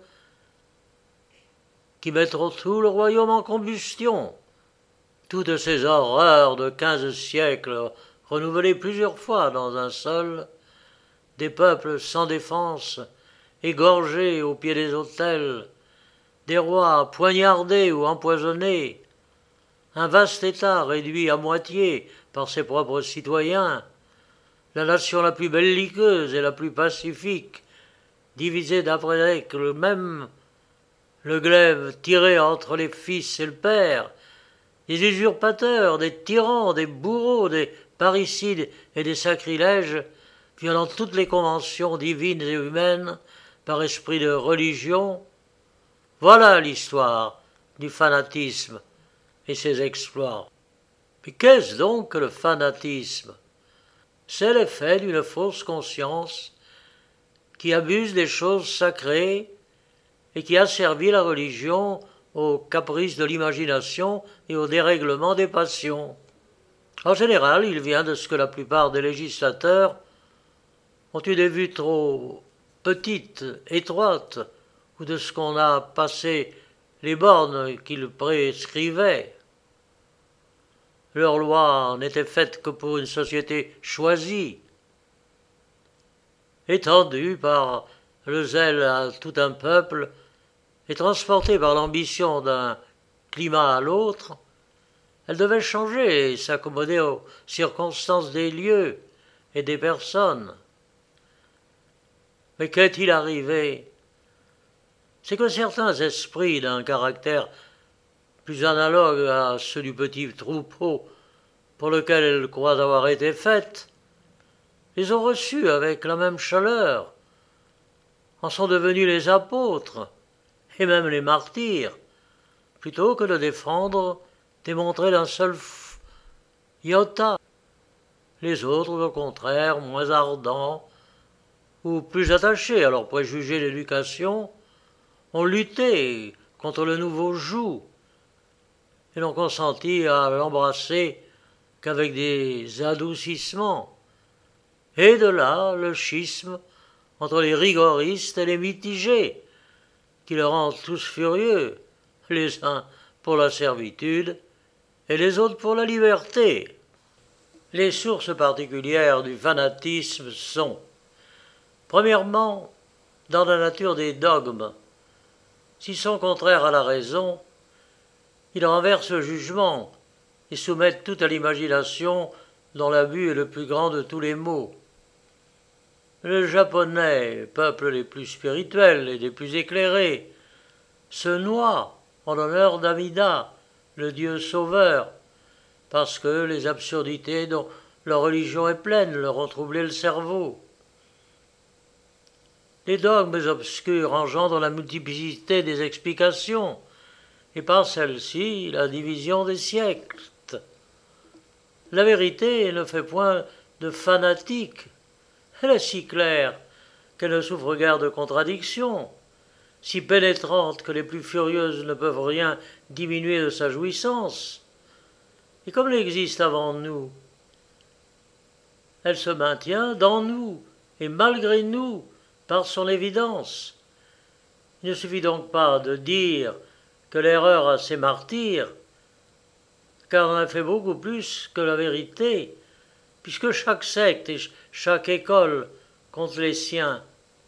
qui mettront tout le royaume en combustion. Toutes ces horreurs de quinze siècles, renouvelées plusieurs fois dans un seul, des peuples sans défense, égorgés au pied des autels, des rois poignardés ou empoisonnés, un vaste État réduit à moitié par ses propres citoyens, la nation la plus belliqueuse et la plus pacifique, divisée d'après règles même, le glaive tiré entre les fils et le père, des usurpateurs, des tyrans, des bourreaux, des parricides et des sacrilèges, violant toutes les conventions divines et humaines par esprit de religion. Voilà l'histoire du fanatisme et ses exploits. Mais qu'est-ce donc que le fanatisme? C'est l'effet d'une fausse conscience qui abuse des choses sacrées et qui asservit la religion aux caprices de l'imagination et au dérèglement des passions. En général, il vient de ce que la plupart des législateurs ont eu des vues trop petites, étroites, ou de ce qu'on a passé les bornes qu'ils prescrivaient. Leurs lois n'étaient faites que pour une société choisie, étendue par le zèle à tout un peuple et transportée par l'ambition d'un climat à l'autre. Elle devait changer et s'accommoder aux circonstances des lieux et des personnes. Mais qu'est-il arrivé? C'est que certains esprits d'un caractère plus analogue à ceux du petit troupeau pour lequel elles croient avoir été faites, les ont reçus avec la même chaleur, en sont devenus les apôtres et même les martyrs, plutôt que de défendre, démontrer d'un seul iota. Les autres, au contraire, moins ardents ou plus attachés à leurs préjugés d'éducation, ont lutté contre le nouveau joug et n'ont consenti à l'embrasser qu'avec des adoucissements. Et de là le schisme entre les rigoristes et les mitigés, qui le rendent tous furieux, les uns pour la servitude et les autres pour la liberté. Les sources particulières du fanatisme sont, premièrement, dans la nature des dogmes. S'ils sont contraires à la raison, ils renversent le jugement et soumettent tout à l'imagination dont l'abus est le plus grand de tous les maux. Le japonais, peuple les plus spirituels et les plus éclairés, se noie en l'honneur d'Amida, le Dieu sauveur, parce que les absurdités dont leur religion est pleine leur ont troublé le cerveau. Les dogmes obscurs engendrent la multiplicité des explications, et par celle-ci la division des siècles. La vérité ne fait point de fanatique. Elle est si claire qu'elle ne souffre guère de contradiction, si pénétrante que les plus furieuses ne peuvent rien diminuer de sa jouissance. Et comme elle existe avant nous, elle se maintient dans nous et malgré nous par son évidence. Il ne suffit donc pas de dire que l'erreur a ses martyrs, car on a fait beaucoup plus que la vérité, puisque chaque secte et chaque école compte les siens.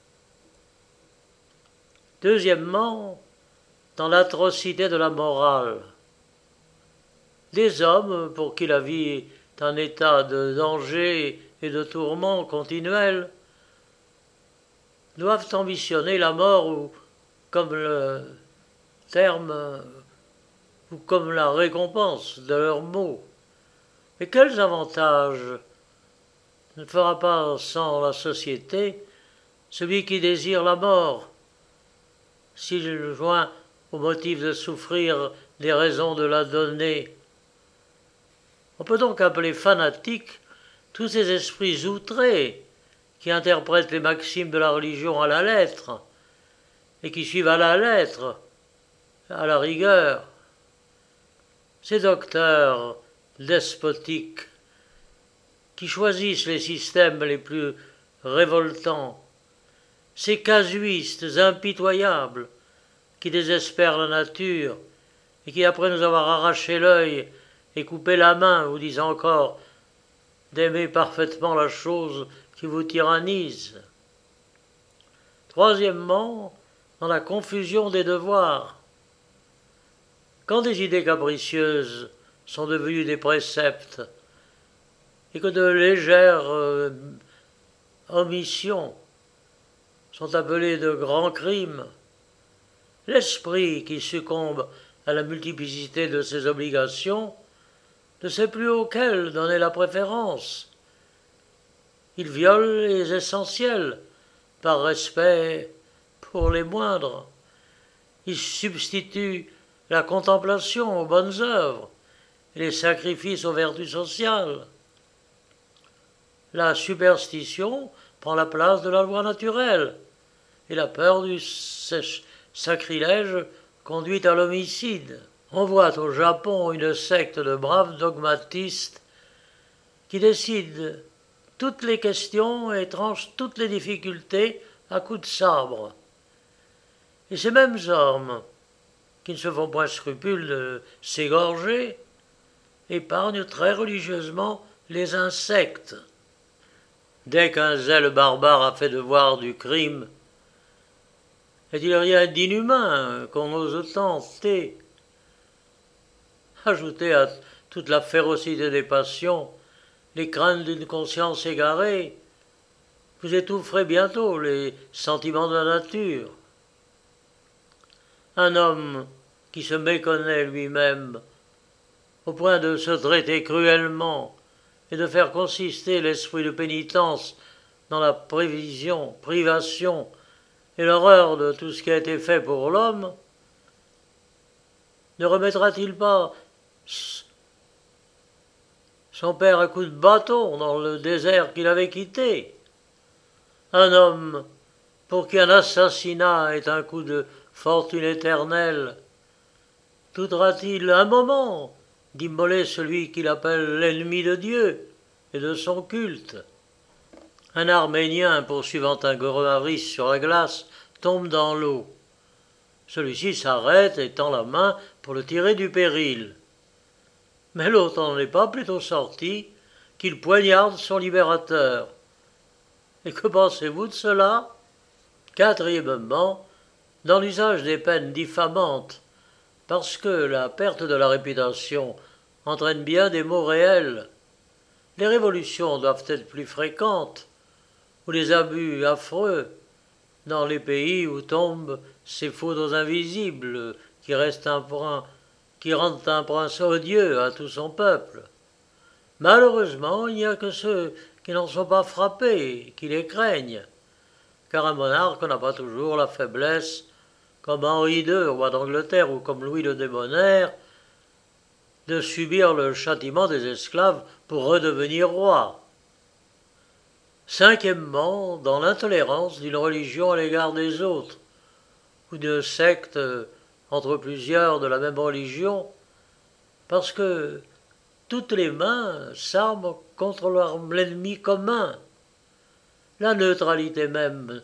Deuxièmement, dans l'atrocité de la morale. Des hommes pour qui la vie est un état de danger et de tourment continuel doivent ambitionner la mort ou, comme le terme, ou comme la récompense de leurs maux. Mais quels avantages ne fera pas sans la société celui qui désire la mort, s'il joint au motif de souffrir des raisons de la donner? On peut donc appeler fanatiques tous ces esprits outrés qui interprètent les maximes de la religion à la lettre et qui suivent à la lettre, à la rigueur, ces docteurs despotiques qui choisissent les systèmes les plus révoltants, ces casuistes impitoyables qui désespèrent la nature et qui, après nous avoir arraché l'œil et coupé la main, vous disent encore d'aimer parfaitement la chose qui vous tyrannise. Troisièmement, dans la confusion des devoirs. Quand des idées capricieuses sont devenues des préceptes et que de légères euh, omissions sont appelées de grands crimes, l'esprit qui succombe à la multiplicité de ses obligations ne sait plus auquel donner la préférence. Il viole les essentiels par respect pour les moindres. Il substitue la contemplation aux bonnes œuvres et les sacrifices aux vertus sociales. La superstition prend la place de la loi naturelle et la peur du sacrilège conduit à l'homicide. On voit au Japon une secte de braves dogmatistes qui décident toutes les questions et tranchent toutes les difficultés à coups de sabre. Et ces mêmes hommes, qui ne se font point scrupule de s'égorger, épargnent très religieusement les insectes. Dès qu'un zèle barbare a fait devoir du crime, est-il rien d'inhumain qu'on ose tenter? Ajoutez à toute la férocité des passions les craintes d'une conscience égarée, vous étoufferez bientôt les sentiments de la nature. Un homme qui se méconnaît lui-même, au point de se traiter cruellement et de faire consister l'esprit de pénitence dans la prévision, privation et l'horreur de tout ce qui a été fait pour l'homme, ne remettra-t-il pas son père à coups de bâton dans le désert qu'il avait quitté? Un homme pour qui un assassinat est un coup de fortune éternelle, doutera-t-il un moment d'immoler celui qu'il appelle l'ennemi de Dieu et de son culte? Un Arménien poursuivant un goraris sur la glace tombe dans l'eau. Celui-ci s'arrête et tend la main pour le tirer du péril. Mais l'autre n'en est pas plutôt sorti qu'il poignarde son libérateur. Et que pensez-vous de cela? Quatrièmement, dans l'usage des peines diffamantes, parce que la perte de la réputation entraîne bien des maux réels, les révolutions doivent être plus fréquentes, ou les abus affreux, dans les pays où tombent ces foudres invisibles qui restent un brin, qui rendent un prince odieux à tout son peuple. Malheureusement, il n'y a que ceux qui n'en sont pas frappés, qui les craignent, car un monarque n'a pas toujours la faiblesse, comme Henri deux, roi d'Angleterre, ou comme Louis le Débonnaire, de subir le châtiment des esclaves pour redevenir roi. Cinquièmement, dans l'intolérance d'une religion à l'égard des autres, ou d'une secte entre plusieurs de la même religion, parce que toutes les mains s'arment contre l'ennemi commun. La neutralité même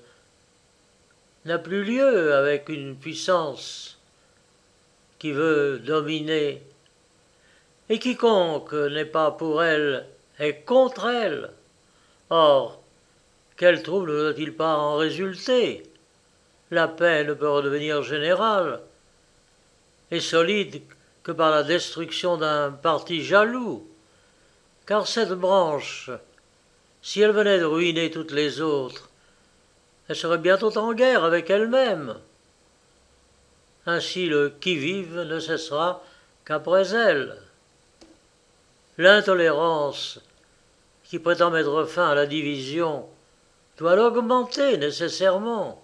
n'a plus lieu avec une puissance qui veut dominer, et quiconque n'est pas pour elle est contre elle. Or, quel trouble ne doit-il pas en résulter? La paix ne peut redevenir générale et solide que par la destruction d'un parti jaloux, car cette branche, si elle venait de ruiner toutes les autres, elle serait bientôt en guerre avec elle-même. Ainsi le qui-vive ne cessera qu'après elle. L'intolérance qui prétend mettre fin à la division doit l'augmenter nécessairement.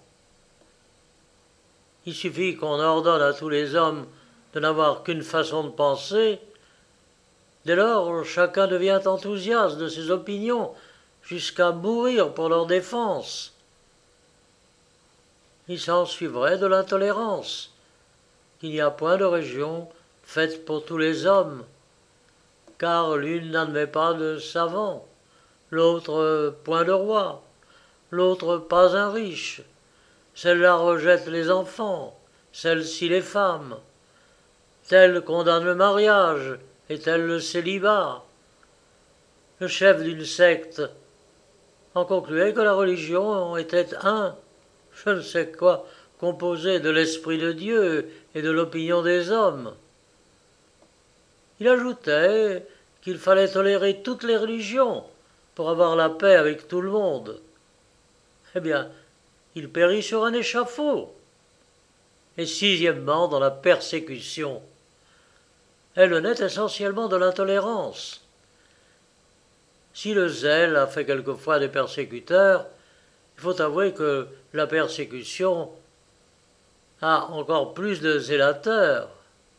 Il suffit qu'on ordonne à tous les hommes de n'avoir qu'une façon de penser. Dès lors, chacun devient enthousiaste de ses opinions jusqu'à mourir pour leur défense. il s'en suivrait de l'intolérance, qu'il n'y a point de religion faite pour tous les hommes, car l'une n'admet pas de savant, l'autre point de roi, l'autre pas un riche, celle-là rejette les enfants, celle-ci les femmes, telle condamne le mariage et telle le célibat. Le chef d'une secte en concluait que la religion était un, je ne sais quoi, composé de l'Esprit de Dieu et de l'opinion des hommes. Il ajoutait qu'il fallait tolérer toutes les religions pour avoir la paix avec tout le monde. Eh bien, il périt sur un échafaud. Et sixièmement, dans la persécution. Elle naît essentiellement de l'intolérance. Si le zèle a fait quelquefois des persécuteurs, il faut avouer que la persécution a encore plus de zélateurs.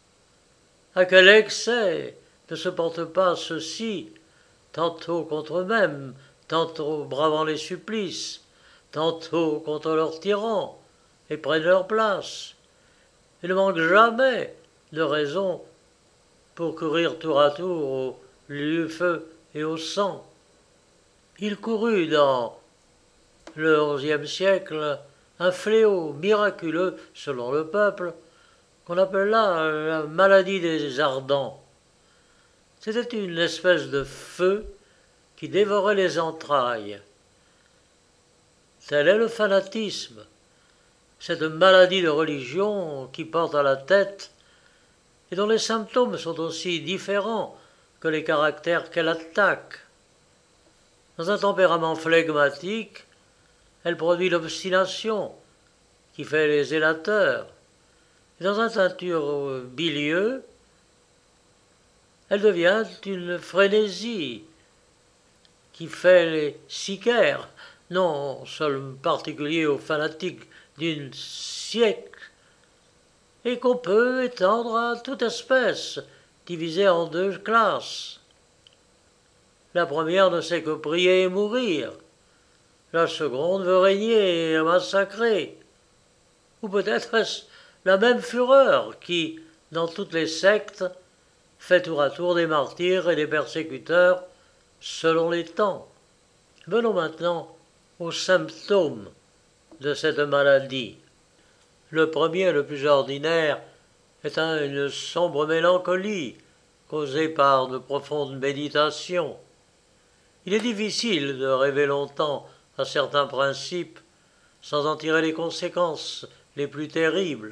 À quel excès ne se portent pas ceux-ci, tantôt contre eux-mêmes, tantôt bravant les supplices, tantôt contre leurs tyrans, et prennent leur place. Ils ne manquent jamais de raison pour courir tour à tour au lieu feu et au sang. Il courut dans le onzième siècle un fléau miraculeux, selon le peuple, qu'on appela la maladie des ardents. C'était une espèce de feu qui dévorait les entrailles. Tel est le fanatisme, cette maladie de religion qui porte à la tête et dont les symptômes sont aussi différents que les caractères qu'elle attaque. Dans un tempérament flegmatique, elle produit l'obstination qui fait les zélateurs. Et dans un teinture bilieux, elle devient une frénésie qui fait les sicaires, non seul particulier aux fanatiques d'une siècle, et qu'on peut étendre à toute espèce, divisée en deux classes. La première ne sait que prier et mourir, la seconde veut régner et massacrer. Ou peut-être est-ce la même fureur qui, dans toutes les sectes, fait tour à tour des martyrs et des persécuteurs selon les temps. Venons maintenant aux symptômes de cette maladie. Le premier, le plus ordinaire, est une sombre mélancolie causée par de profondes méditations. Il est difficile de rêver longtemps à certains principes sans en tirer les conséquences les plus terribles.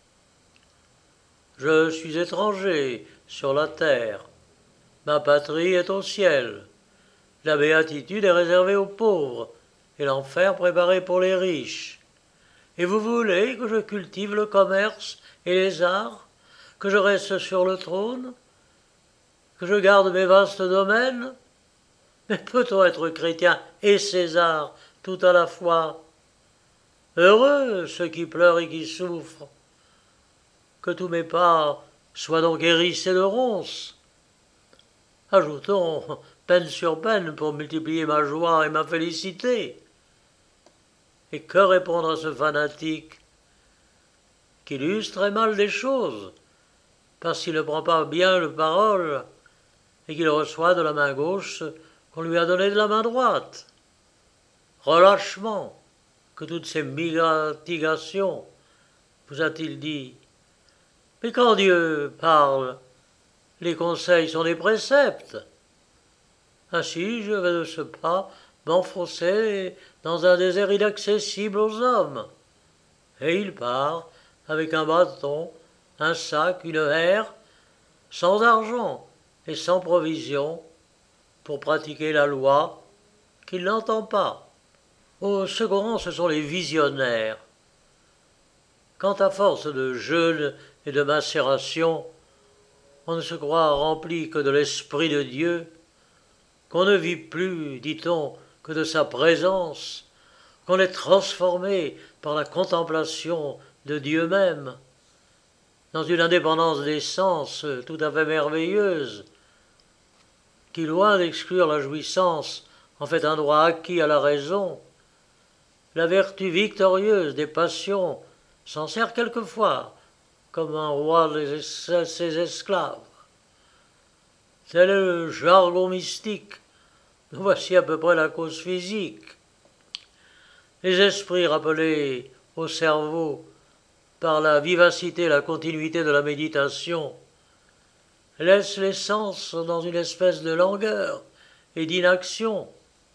Je suis étranger sur la terre, ma patrie est au ciel, la béatitude est réservée aux pauvres et l'enfer préparé pour les riches. Et vous voulez que je cultive le commerce et les arts, que je reste sur le trône, que je garde mes vastes domaines? Mais peut-on être chrétien et César tout à la fois? Heureux ceux qui pleurent et qui souffrent. Que tous mes pas soient donc hérissés de ronces. Ajoutons peine sur peine pour multiplier ma joie et ma félicité. Et que répondre à ce fanatique qui illustre très mal les choses, parce qu'il ne prend pas bien le parole et qu'il reçoit de la main gauche qu'on lui a donné de la main droite? Relâchement, que toutes ces mitigations, vous a-t-il dit. Mais quand Dieu parle, les conseils sont des préceptes. Ainsi, je vais de ce pas m'enfoncer dans un désert inaccessible aux hommes. Et il part avec un bâton, un sac, une haire, sans argent et sans provision, pour pratiquer la loi qu'il n'entend pas. Au second rang, ce sont les visionnaires. Quand à force de jeûne et de macération, on ne se croit rempli que de l'Esprit de Dieu, qu'on ne vit plus, dit-on, que de sa présence, qu'on est transformé par la contemplation de Dieu même, dans une indépendance des sens tout à fait merveilleuse, qui, loin d'exclure la jouissance, en fait un droit acquis à la raison, la vertu victorieuse des passions s'en sert quelquefois comme un roi de ses esclaves. Tel est le jargon mystique. Nous voici à peu près la cause physique. Les esprits rappelés au cerveau par la vivacité et la continuité de la méditation laissent les sens dans une espèce de langueur et d'inaction.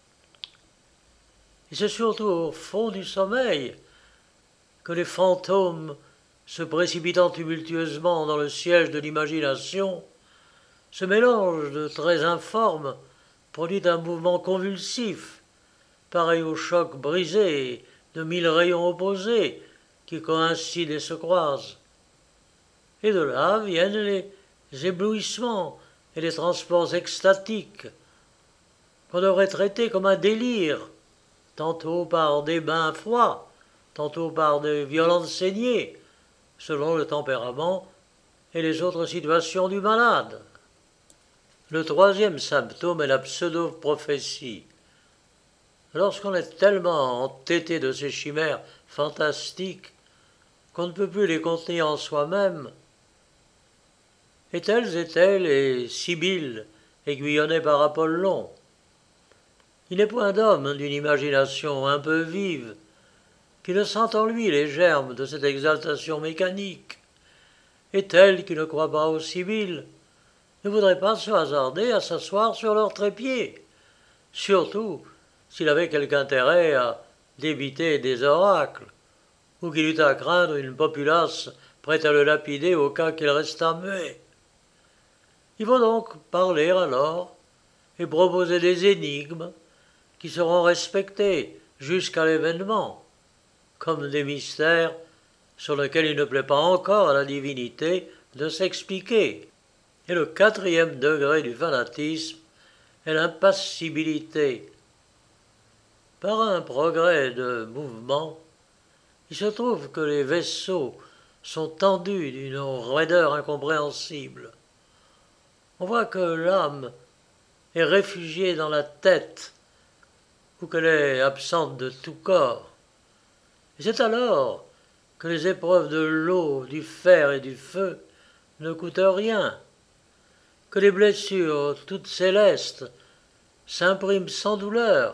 Et c'est surtout au fond du sommeil que les fantômes, se précipitant tumultueusement dans le siège de l'imagination, ce mélange de traits informes produit un mouvement convulsif, pareil au choc brisé de mille rayons opposés qui coïncident et se croisent. Et de là viennent les éblouissements et les transports extatiques qu'on devrait traiter comme un délire, tantôt par des bains froids, tantôt par de violentes saignées, selon le tempérament et les autres situations du malade. Le troisième symptôme est la pseudo-prophétie. Lorsqu'on est tellement entêté de ces chimères fantastiques qu'on ne peut plus les contenir en soi-même, et telles étaient les sibylles aiguillonnées par Apollon. Il n'est point d'homme d'une imagination un peu vive qui ne sent en lui les germes de cette exaltation mécanique, et tel qui ne croit pas aux sibylles ne voudrait pas se hasarder à s'asseoir sur leur trépied, surtout s'il avait quelque intérêt à débiter des oracles, ou qu'il eût à craindre une populace prête à le lapider au cas qu'il restât muet. Il faut donc parler alors et proposer des énigmes qui seront respectées jusqu'à l'événement, comme des mystères sur lesquels il ne plaît pas encore à la divinité de s'expliquer. Et le quatrième degré du fanatisme est l'impassibilité. Par un progrès de mouvement, il se trouve que les vaisseaux sont tendus d'une raideur incompréhensible. On voit que l'âme est réfugiée dans la tête ou qu'elle est absente de tout corps. Et c'est alors que les épreuves de l'eau, du fer et du feu ne coûtent rien, que les blessures toutes célestes s'impriment sans douleur.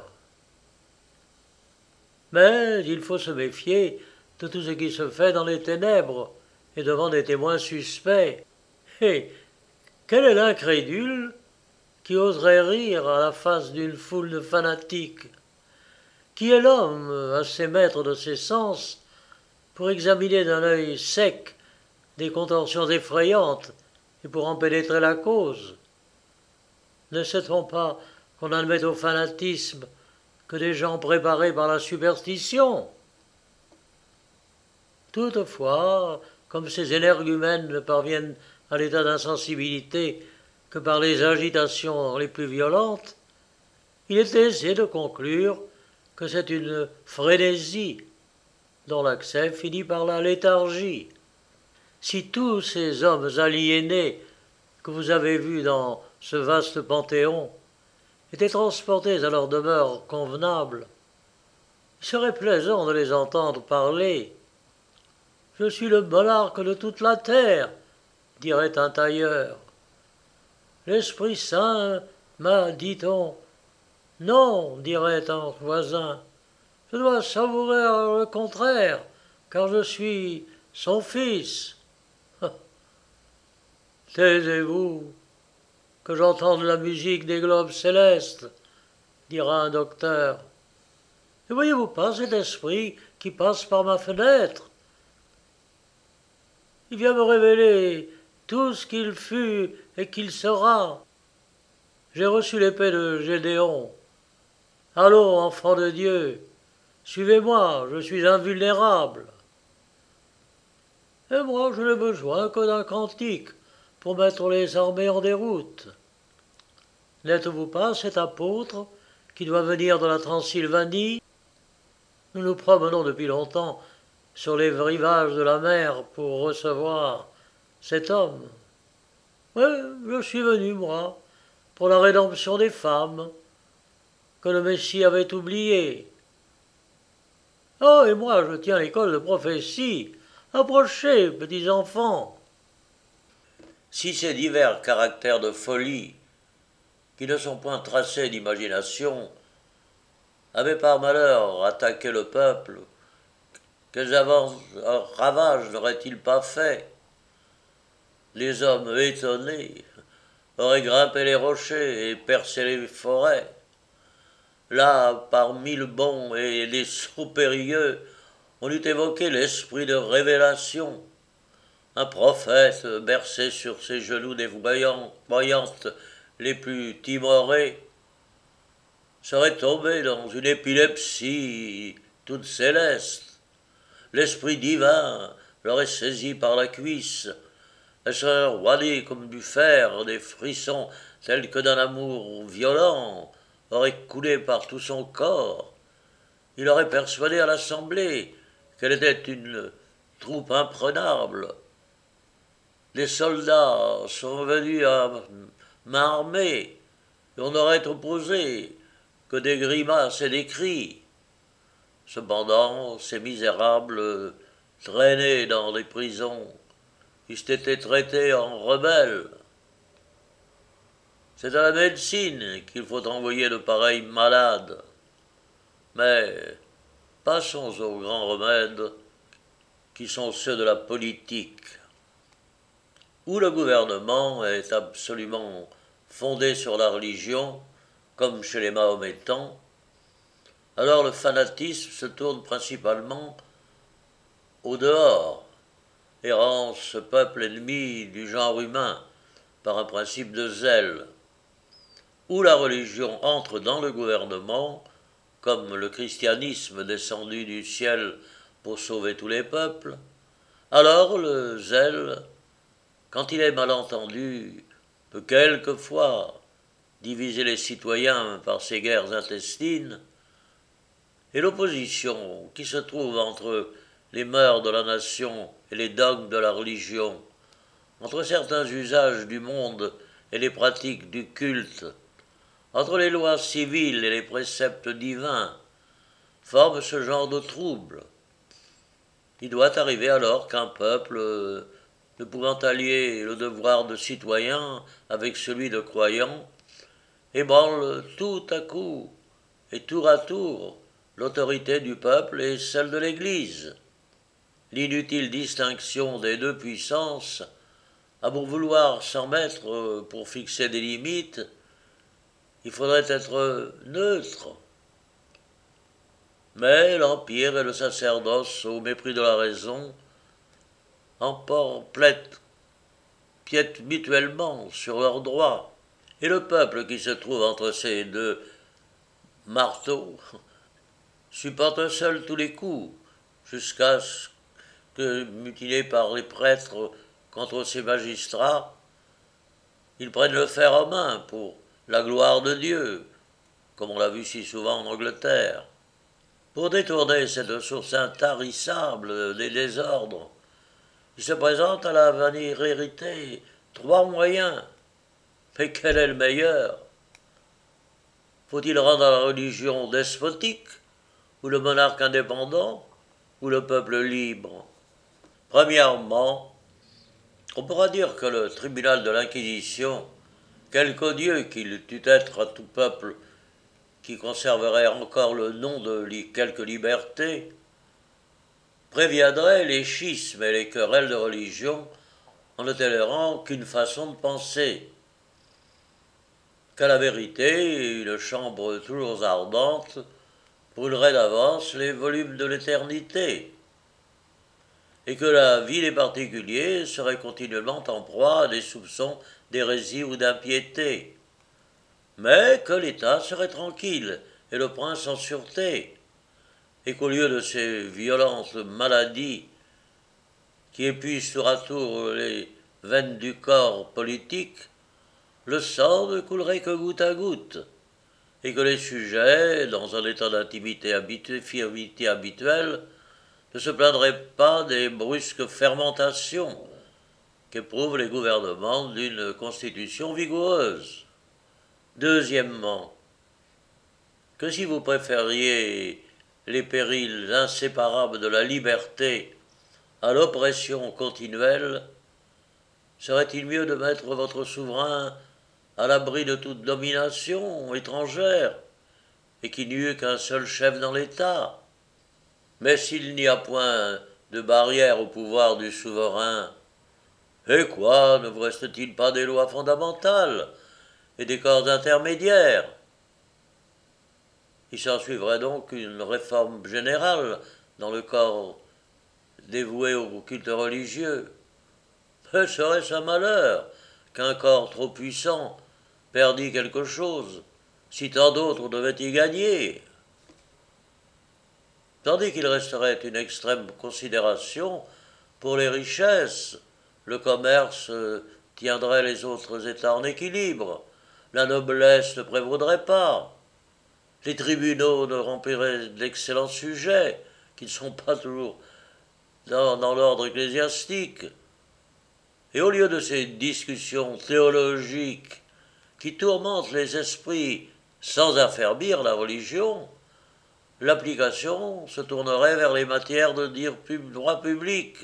Mais il faut se méfier de tout ce qui se fait dans les ténèbres et devant des témoins suspects. Et quel est l'incrédule qui oserait rire à la face d'une foule de fanatiques? Qui est l'homme assez maître de ses sens pour examiner d'un œil sec des contorsions effrayantes et pour en pénétrer la cause? Ne sait-on pas qu'on admet au fanatisme que des gens préparés par la superstition? Toutefois, comme ces énergumènes ne parviennent à l'état d'insensibilité que par les agitations les plus violentes, il est aisé de conclure que c'est une frénésie dont l'accès finit par la léthargie. Si tous ces hommes aliénés que vous avez vus dans ce vaste panthéon étaient transportés à leur demeure convenable, il serait plaisant de les entendre parler. « Je suis le monarque de toute la terre », dirait un tailleur. « L'Esprit Saint m'a, dit-on. »« Non, dirait un voisin, je dois savourer le contraire, car je suis son fils. » Taisez-vous, que j'entende la musique des globes célestes, dira un docteur. Ne voyez-vous pas cet esprit qui passe par ma fenêtre? Il vient me révéler tout ce qu'il fut et qu'il sera. J'ai reçu l'épée de Gédéon. Allons, enfants de Dieu, suivez-moi, je suis invulnérable. Et moi, je n'ai besoin que d'un cantique pour mettre les armées en déroute. N'êtes-vous pas cet apôtre qui doit venir de la Transylvanie? Nous nous promenons depuis longtemps sur les rivages de la mer pour recevoir cet homme. Oui, je suis venu, moi, pour la rédemption des femmes, que le Messie avait oubliées. Oh, et moi, je tiens l'école de prophétie. Approchez, petits enfants. Si ces divers caractères de folie, qui ne sont point tracés d'imagination, avaient par malheur attaqué le peuple, quels ravages n'auraient-ils pas fait? Les hommes étonnés auraient grimpé les rochers et percé les forêts. Là, par mille bonds et des sauts périlleux, on eût évoqué l'esprit de révélation. Un prophète, bercé sur ses genoux des voyantes les plus timorées, serait tombé dans une épilepsie toute céleste. L'esprit divin l'aurait saisi par la cuisse. Elle serait roidée comme du fer, des frissons tels que d'un amour violent auraient coulé par tout son corps. Il aurait persuadé à l'assemblée qu'elle était une troupe imprenable. Les soldats sont venus à main armée, et on n'aurait opposé que des grimaces et des cris. Cependant, ces misérables, traînés dans les prisons, eussent été traités en rebelles. C'est à la médecine qu'il faut envoyer de pareils malades. Mais passons aux grands remèdes qui sont ceux de la politique, où le gouvernement est absolument fondé sur la religion, comme chez les Mahométans. Alors le fanatisme se tourne principalement au dehors et rend ce peuple ennemi du genre humain par un principe de zèle. Où la religion entre dans le gouvernement, comme le christianisme descendu du ciel pour sauver tous les peuples, alors le zèle, quand il est mal entendu, peut quelquefois diviser les citoyens par ses guerres intestines, et l'opposition qui se trouve entre les mœurs de la nation et les dogmes de la religion, entre certains usages du monde et les pratiques du culte, entre les lois civiles et les préceptes divins, forme ce genre de trouble. Il doit arriver alors qu'un peuple, ne pouvant allier le devoir de citoyen avec celui de croyant, ébranle tout à coup et tour à tour l'autorité du peuple et celle de l'Église. L'inutile distinction des deux puissances a beau vouloir s'en mettre pour fixer des limites, il faudrait être neutre. Mais l'Empire et le sacerdoce, au mépris de la raison, emportent mutuellement sur leurs droits, et le peuple qui se trouve entre ces deux marteaux supporte seul tous les coups, jusqu'à ce que, mutilé par les prêtres contre ces magistrats, ils prennent le fer en main pour la gloire de Dieu, comme on l'a vu si souvent en Angleterre. Pour détourner cette source intarissable des désordres, il se présente à la vérité trois moyens. Mais quel est le meilleur? Faut-il rendre la religion despotique, ou le monarque indépendant, ou le peuple libre? Premièrement, on pourra dire que le tribunal de l'Inquisition, quelque odieux qu'il dût être à tout peuple qui conserverait encore le nom de li- quelque liberté, préviendrait les schismes et les querelles de religion en ne tolérant qu'une façon de penser. Qu'à la vérité, une chambre toujours ardente brûlerait d'avance les volumes de l'éternité, et que la vie des particuliers serait continuellement en proie à des soupçons d'hérésie ou d'impiété, mais que l'État serait tranquille et le prince en sûreté, et qu'au lieu de ces violentes maladies qui épuisent tour à tour les veines du corps politique, le sang ne coulerait que goutte à goutte, et que les sujets, dans un état d'intimité habitué, habituelle, ne se plaindraient pas des brusques fermentations qu'éprouvent les gouvernements d'une constitution vigoureuse. Deuxièmement, que si vous préfériez les périls inséparables de la liberté à l'oppression continuelle, serait-il mieux de mettre votre souverain à l'abri de toute domination étrangère, et qu'il n'y eût qu'un seul chef dans l'État? Mais s'il n'y a point de barrière au pouvoir du souverain, et quoi, ne vous reste-t-il pas des lois fondamentales et des corps intermédiaires? Il s'ensuivrait donc une réforme générale dans le corps dévoué au culte religieux. Mais serait-ce un malheur qu'un corps trop puissant perdît quelque chose, si tant d'autres devaient y gagner? Tandis qu'il resterait une extrême considération pour les richesses, le commerce tiendrait les autres États en équilibre, la noblesse ne prévaudrait pas, les tribunaux ne rempliraient d'excellents sujets, qui ne sont pas toujours dans, dans l'ordre ecclésiastique. Et au lieu de ces discussions théologiques qui tourmentent les esprits sans affermir la religion, l'application se tournerait vers les matières de dire pub, droit public.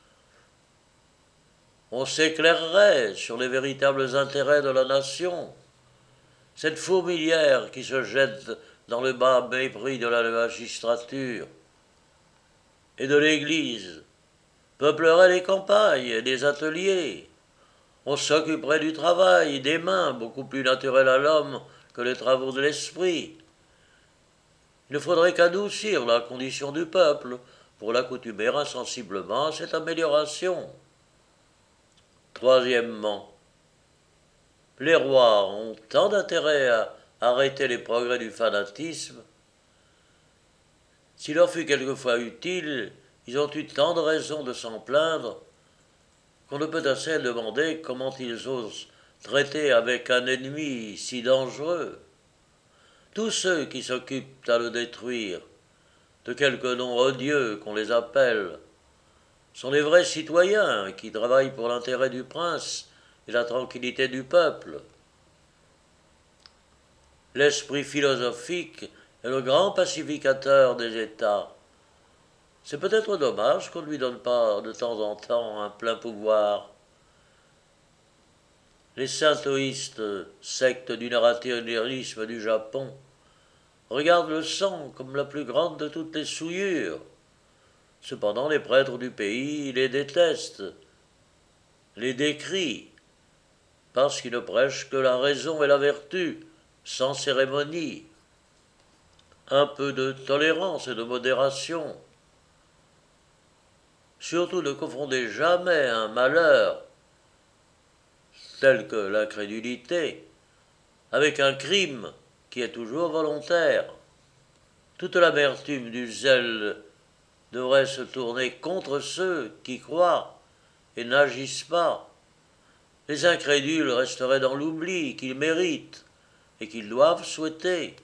On s'éclairerait sur les véritables intérêts de la nation. Cette fourmilière qui se jette dans le bas mépris de la magistrature et de l'Église peuplerait les campagnes et les ateliers. On s'occuperait du travail, des mains, beaucoup plus naturel à l'homme que les travaux de l'esprit. Il ne faudrait qu'adoucir la condition du peuple pour l'accoutumer insensiblement à cette amélioration. Troisièmement, les rois ont tant d'intérêt à arrêter les progrès du fanatisme. S'il leur fut quelquefois utile, ils ont eu tant de raisons de s'en plaindre qu'on ne peut assez demander comment ils osent traiter avec un ennemi si dangereux. Tous ceux qui s'occupent à le détruire, de quelque nom odieux qu'on les appelle, sont les vrais citoyens qui travaillent pour l'intérêt du prince et la tranquillité du peuple. L'esprit philosophique est le grand pacificateur des États. C'est peut-être dommage qu'on ne lui donne pas de temps en temps un plein pouvoir. Les shintoïstes, secte du naturalisme du Japon, regardent le sang comme la plus grande de toutes les souillures. Cependant, les prêtres du pays les détestent, les décrient, parce qu'ils ne prêchent que la raison et la vertu, sans cérémonie. Un peu de tolérance et de modération. Surtout ne confondez jamais un malheur, tel que l'incrédulité, avec un crime qui est toujours volontaire. Toute l'amertume du zèle devrait se tourner contre ceux qui croient et n'agissent pas. Les incrédules resteraient dans l'oubli qu'ils méritent et qu'ils doivent souhaiter.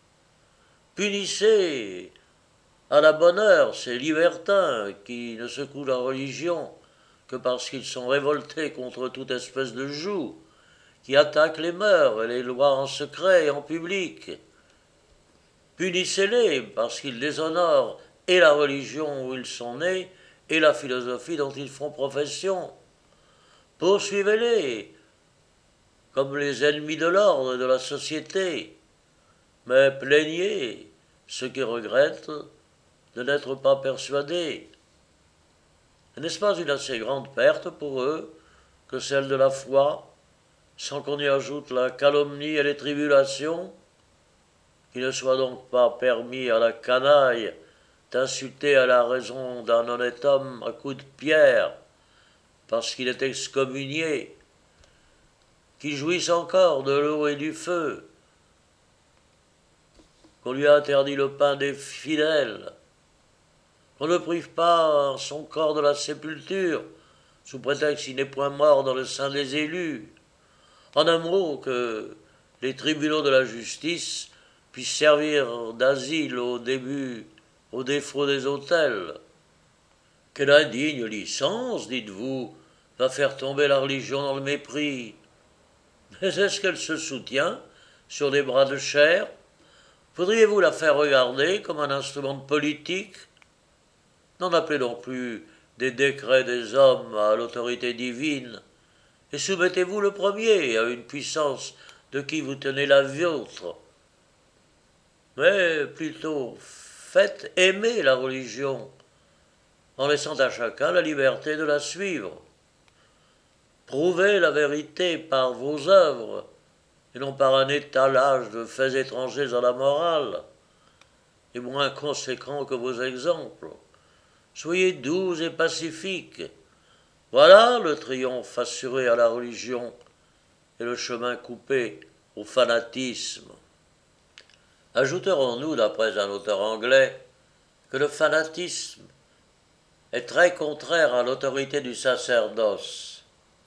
Punissez à la bonne heure ces libertins qui ne secouent la religion que parce qu'ils sont révoltés contre toute espèce de joug, qui attaquent les mœurs et les lois en secret et en public. Punissez-les parce qu'ils déshonorent et la religion où ils sont nés et la philosophie dont ils font profession. Poursuivez-les comme les ennemis de l'ordre et de la société, mais plaignez ceux qui regrettent de n'être pas persuadés. N'est-ce pas une assez grande perte pour eux que celle de la foi, sans qu'on y ajoute la calomnie et les tribulations? Qu'il ne soit donc pas permis à la canaille d'insulter à la raison d'un honnête homme à coups de pierre, parce qu'il est excommunié, qu'il jouisse encore de l'eau et du feu, qu'on lui a interdit le pain des fidèles, qu'on ne prive pas son corps de la sépulture, sous prétexte qu'il n'est point mort dans le sein des élus. En un mot, que les tribunaux de la justice puissent servir d'asile au début, au défaut des autels. Quelle indigne licence, dites-vous, va faire tomber la religion dans le mépris. Mais est-ce qu'elle se soutient sur des bras de chair, Voudriez-vous la faire regarder comme un instrument de politique? N'en appelez donc plus des décrets des hommes à l'autorité divine, et soumettez-vous le premier à une puissance de qui vous tenez la vôtre. Mais plutôt faites aimer la religion, en laissant à chacun la liberté de la suivre. Prouvez la vérité par vos œuvres, et non par un étalage de faits étrangers à la morale, et moins conséquents que vos exemples. Soyez doux et pacifiques. Voilà le triomphe assuré à la religion et le chemin coupé au fanatisme. Ajouterons-nous, d'après un auteur anglais, que le fanatisme est très contraire à l'autorité du sacerdoce.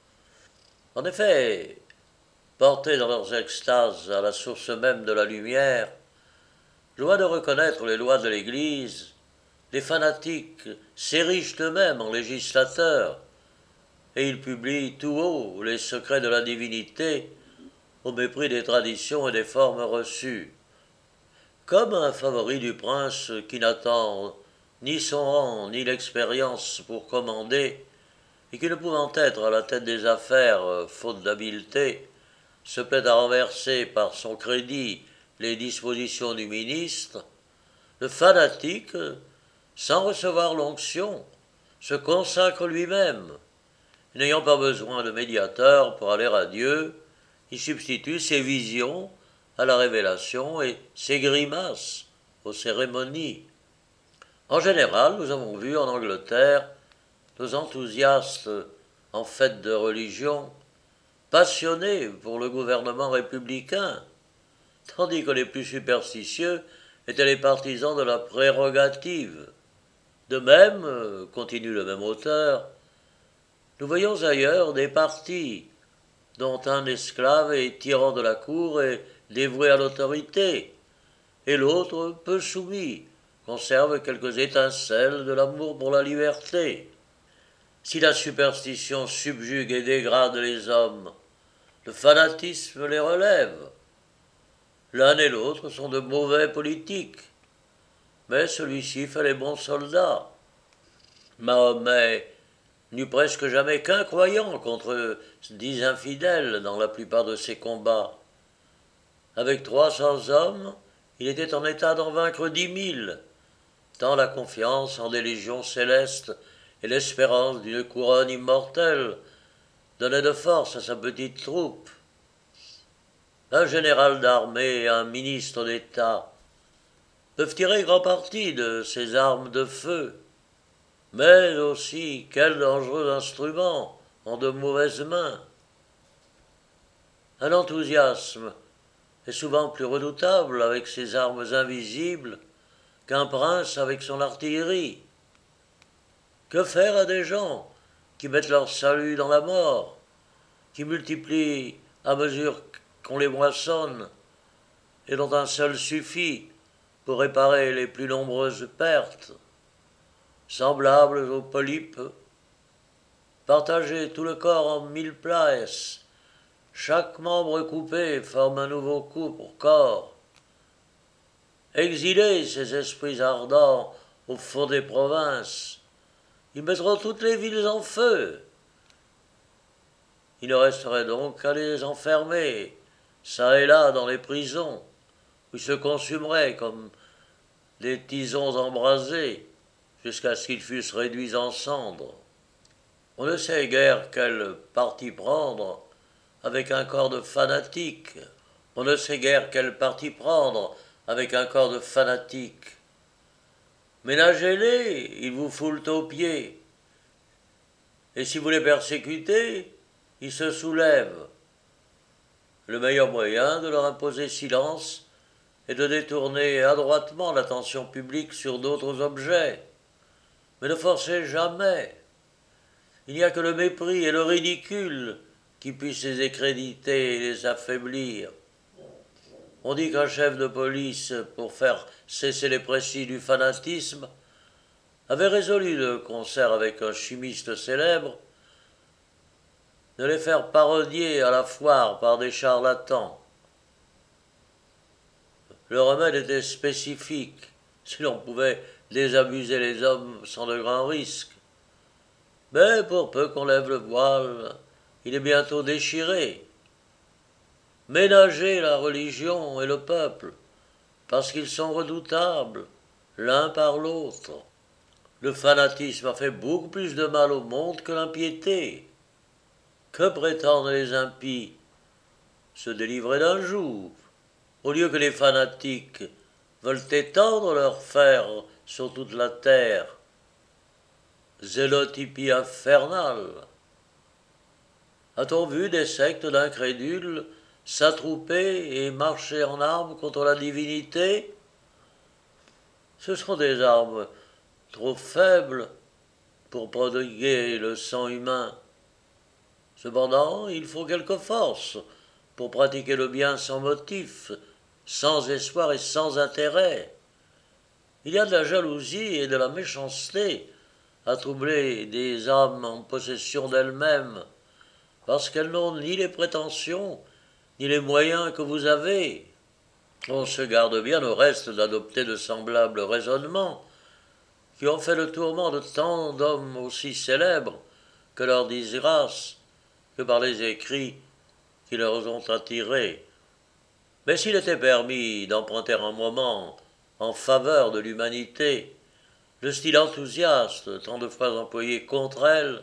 En effet, portés dans leurs extases à la source même de la lumière, loin de reconnaître les lois de l'Église, les fanatiques s'érigent eux-mêmes en législateurs, et ils publient tout haut les secrets de la divinité au mépris des traditions et des formes reçues. Comme un favori du prince qui n'attend ni son rang ni l'expérience pour commander, et qui ne pouvant être à la tête des affaires, faute d'habileté, se plaît à renverser par son crédit les dispositions du ministre, le fanatique, sans recevoir l'onction, se consacre lui-même, n'ayant pas besoin de médiateur pour aller à Dieu, il substitue ses visions à la révélation et ses grimaces aux cérémonies. En général, nous avons vu en Angleterre nos enthousiastes en fête de religion passionnés pour le gouvernement républicain, tandis que les plus superstitieux étaient les partisans de la prérogative. De même, continue le même auteur, nous voyons ailleurs des partis dont un esclave est tyran de la cour et dévoué à l'autorité, et l'autre, peu soumis, conserve quelques étincelles de l'amour pour la liberté. Si la superstition subjugue et dégrade les hommes, le fanatisme les relève. L'un et l'autre sont de mauvais politiques, mais celui-ci fait les bons soldats. Mahomet n'eut presque jamais qu'un croyant contre dix infidèles dans la plupart de ses combats. Avec trois cents hommes, il était en état d'en vaincre dix mille, tant la confiance en des légions célestes et l'espérance d'une couronne immortelle donnaient de force à sa petite troupe. Un général d'armée et un ministre d'État peuvent tirer grand parti de ces armes de feu, mais aussi quel dangereux instrument en de mauvaises mains. Un enthousiasme est souvent plus redoutable avec ses armes invisibles qu'un prince avec son artillerie. Que faire à des gens qui mettent leur salut dans la mort, qui multiplient à mesure qu'on les moissonne, et dont un seul suffit pour réparer les plus nombreuses pertes, semblables aux polypes, partager tout le corps en mille places, chaque membre coupé forme un nouveau coup pour corps. Exiler ces esprits ardents au fond des provinces, ils mettront toutes les villes en feu. Il ne resterait donc qu'à les enfermer, çà et là dans les prisons, où ils se consumeraient comme des tisons embrasés, jusqu'à ce qu'ils fussent réduits en cendres. On ne sait guère quel parti prendre avec un corps de fanatiques. On ne sait guère quel parti prendre avec un corps de fanatiques. Ménagez-les, ils vous foulent aux pieds. Et si vous les persécutez, ils se soulèvent. Le meilleur moyen de leur imposer silence est de détourner adroitement l'attention publique sur d'autres objets. Mais ne forcez jamais. Il n'y a que le mépris et le ridicule qui puissent les écréditer et les affaiblir. On dit qu'un chef de police, pour faire cesser les précis du fanatisme, avait résolu de concert avec un chimiste célèbre de les faire parodier à la foire par des charlatans. Le remède était spécifique, si l'on pouvait désabuser les hommes sans de grands risques. Mais pour peu qu'on lève le voile, il est bientôt déchiré. Ménager la religion et le peuple, parce qu'ils sont redoutables, l'un par l'autre. Le fanatisme a fait beaucoup plus de mal au monde que l'impiété. Que prétendent les impies? Se délivrer d'un jour, au lieu que les fanatiques veulent étendre leur fer sur toute la terre. Zélotypie infernale. A-t-on vu des sectes d'incrédules s'attrouper et marcher en armes contre la divinité? Ce sont des armes trop faibles pour prodiguer le sang humain. Cependant, il faut quelque force pour pratiquer le bien sans motif, sans espoir et sans intérêt. Il y a de la jalousie et de la méchanceté à troubler des âmes en possession d'elles-mêmes, parce qu'elles n'ont ni les prétentions, ni les moyens que vous avez. On se garde bien au reste d'adopter de semblables raisonnements, qui ont fait le tourment de tant d'hommes aussi célèbres que leur disgrâce, que par les écrits qui leur ont attirés. Mais s'il était permis d'emprunter un moment en faveur de l'humanité, le style enthousiaste tant de fois employé contre elle,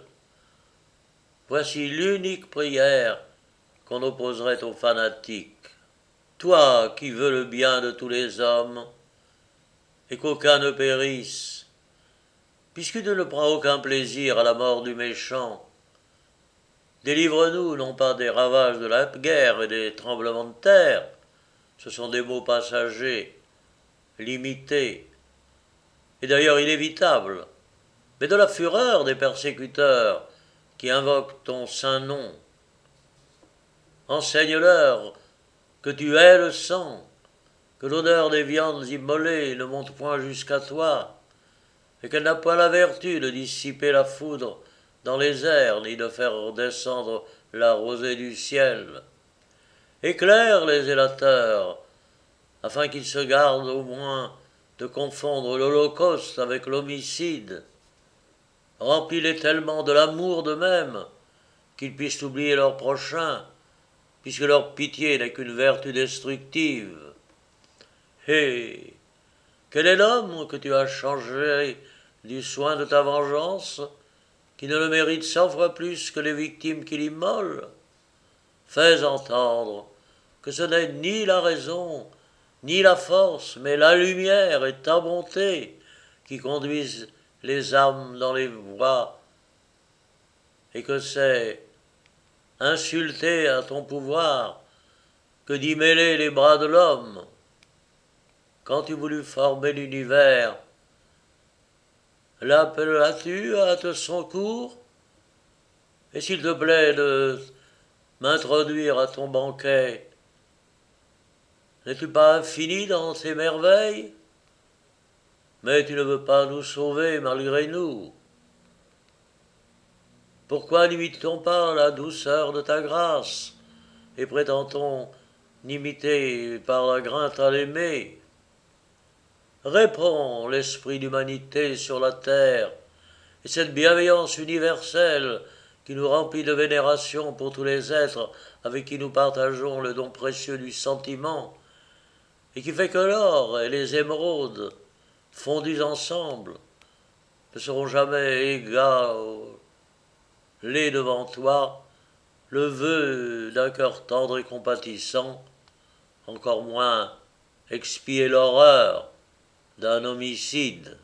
voici l'unique prière qu'on opposerait aux fanatiques. Toi qui veux le bien de tous les hommes, et qu'aucun ne périsse, puisque tu ne prends aucun plaisir à la mort du méchant, délivre-nous non pas des ravages de la guerre et des tremblements de terre, ce sont des maux passagers, limités, et d'ailleurs inévitables, mais de la fureur des persécuteurs qui invoquent ton saint nom. Enseigne-leur que tu hais le sang, que l'odeur des viandes immolées ne monte point jusqu'à toi, et qu'elle n'a point la vertu de dissiper la foudre dans les airs, ni de faire descendre la rosée du ciel. Éclaire les zélateurs, afin qu'ils se gardent au moins de confondre l'holocauste avec l'homicide. Remplis-les tellement de l'amour d'eux-mêmes qu'ils puissent oublier leur prochain, puisque leur pitié n'est qu'une vertu destructive. Hé, quel est l'homme que tu as changé du soin de ta vengeance, qui ne le mérite cent fois plus que les victimes qu'il immole? Fais entendre que ce n'est ni la raison, ni la force, mais la lumière et ta bonté qui conduisent les âmes dans les voies, et que c'est insulter à ton pouvoir que d'y mêler les bras de l'homme. Quand tu voulus former l'univers, l'appelleras-tu à te secours? Et s'il te plaît de m'introduire à ton banquet, n'es-tu pas infini dans tes merveilles? Mais tu ne veux pas nous sauver malgré nous. Pourquoi n'imite-t-on pas la douceur de ta grâce, et prétend-on n'imiter par la crainte à l'aimer? Répands l'esprit d'humanité sur la terre, et cette bienveillance universelle qui nous remplit de vénération pour tous les êtres avec qui nous partageons le don précieux du sentiment, et qui fait que l'or et les émeraudes, fondus ensemble, ne seront jamais égalés devant toi, le vœu d'un cœur tendre et compatissant, encore moins expier l'horreur d'un homicide.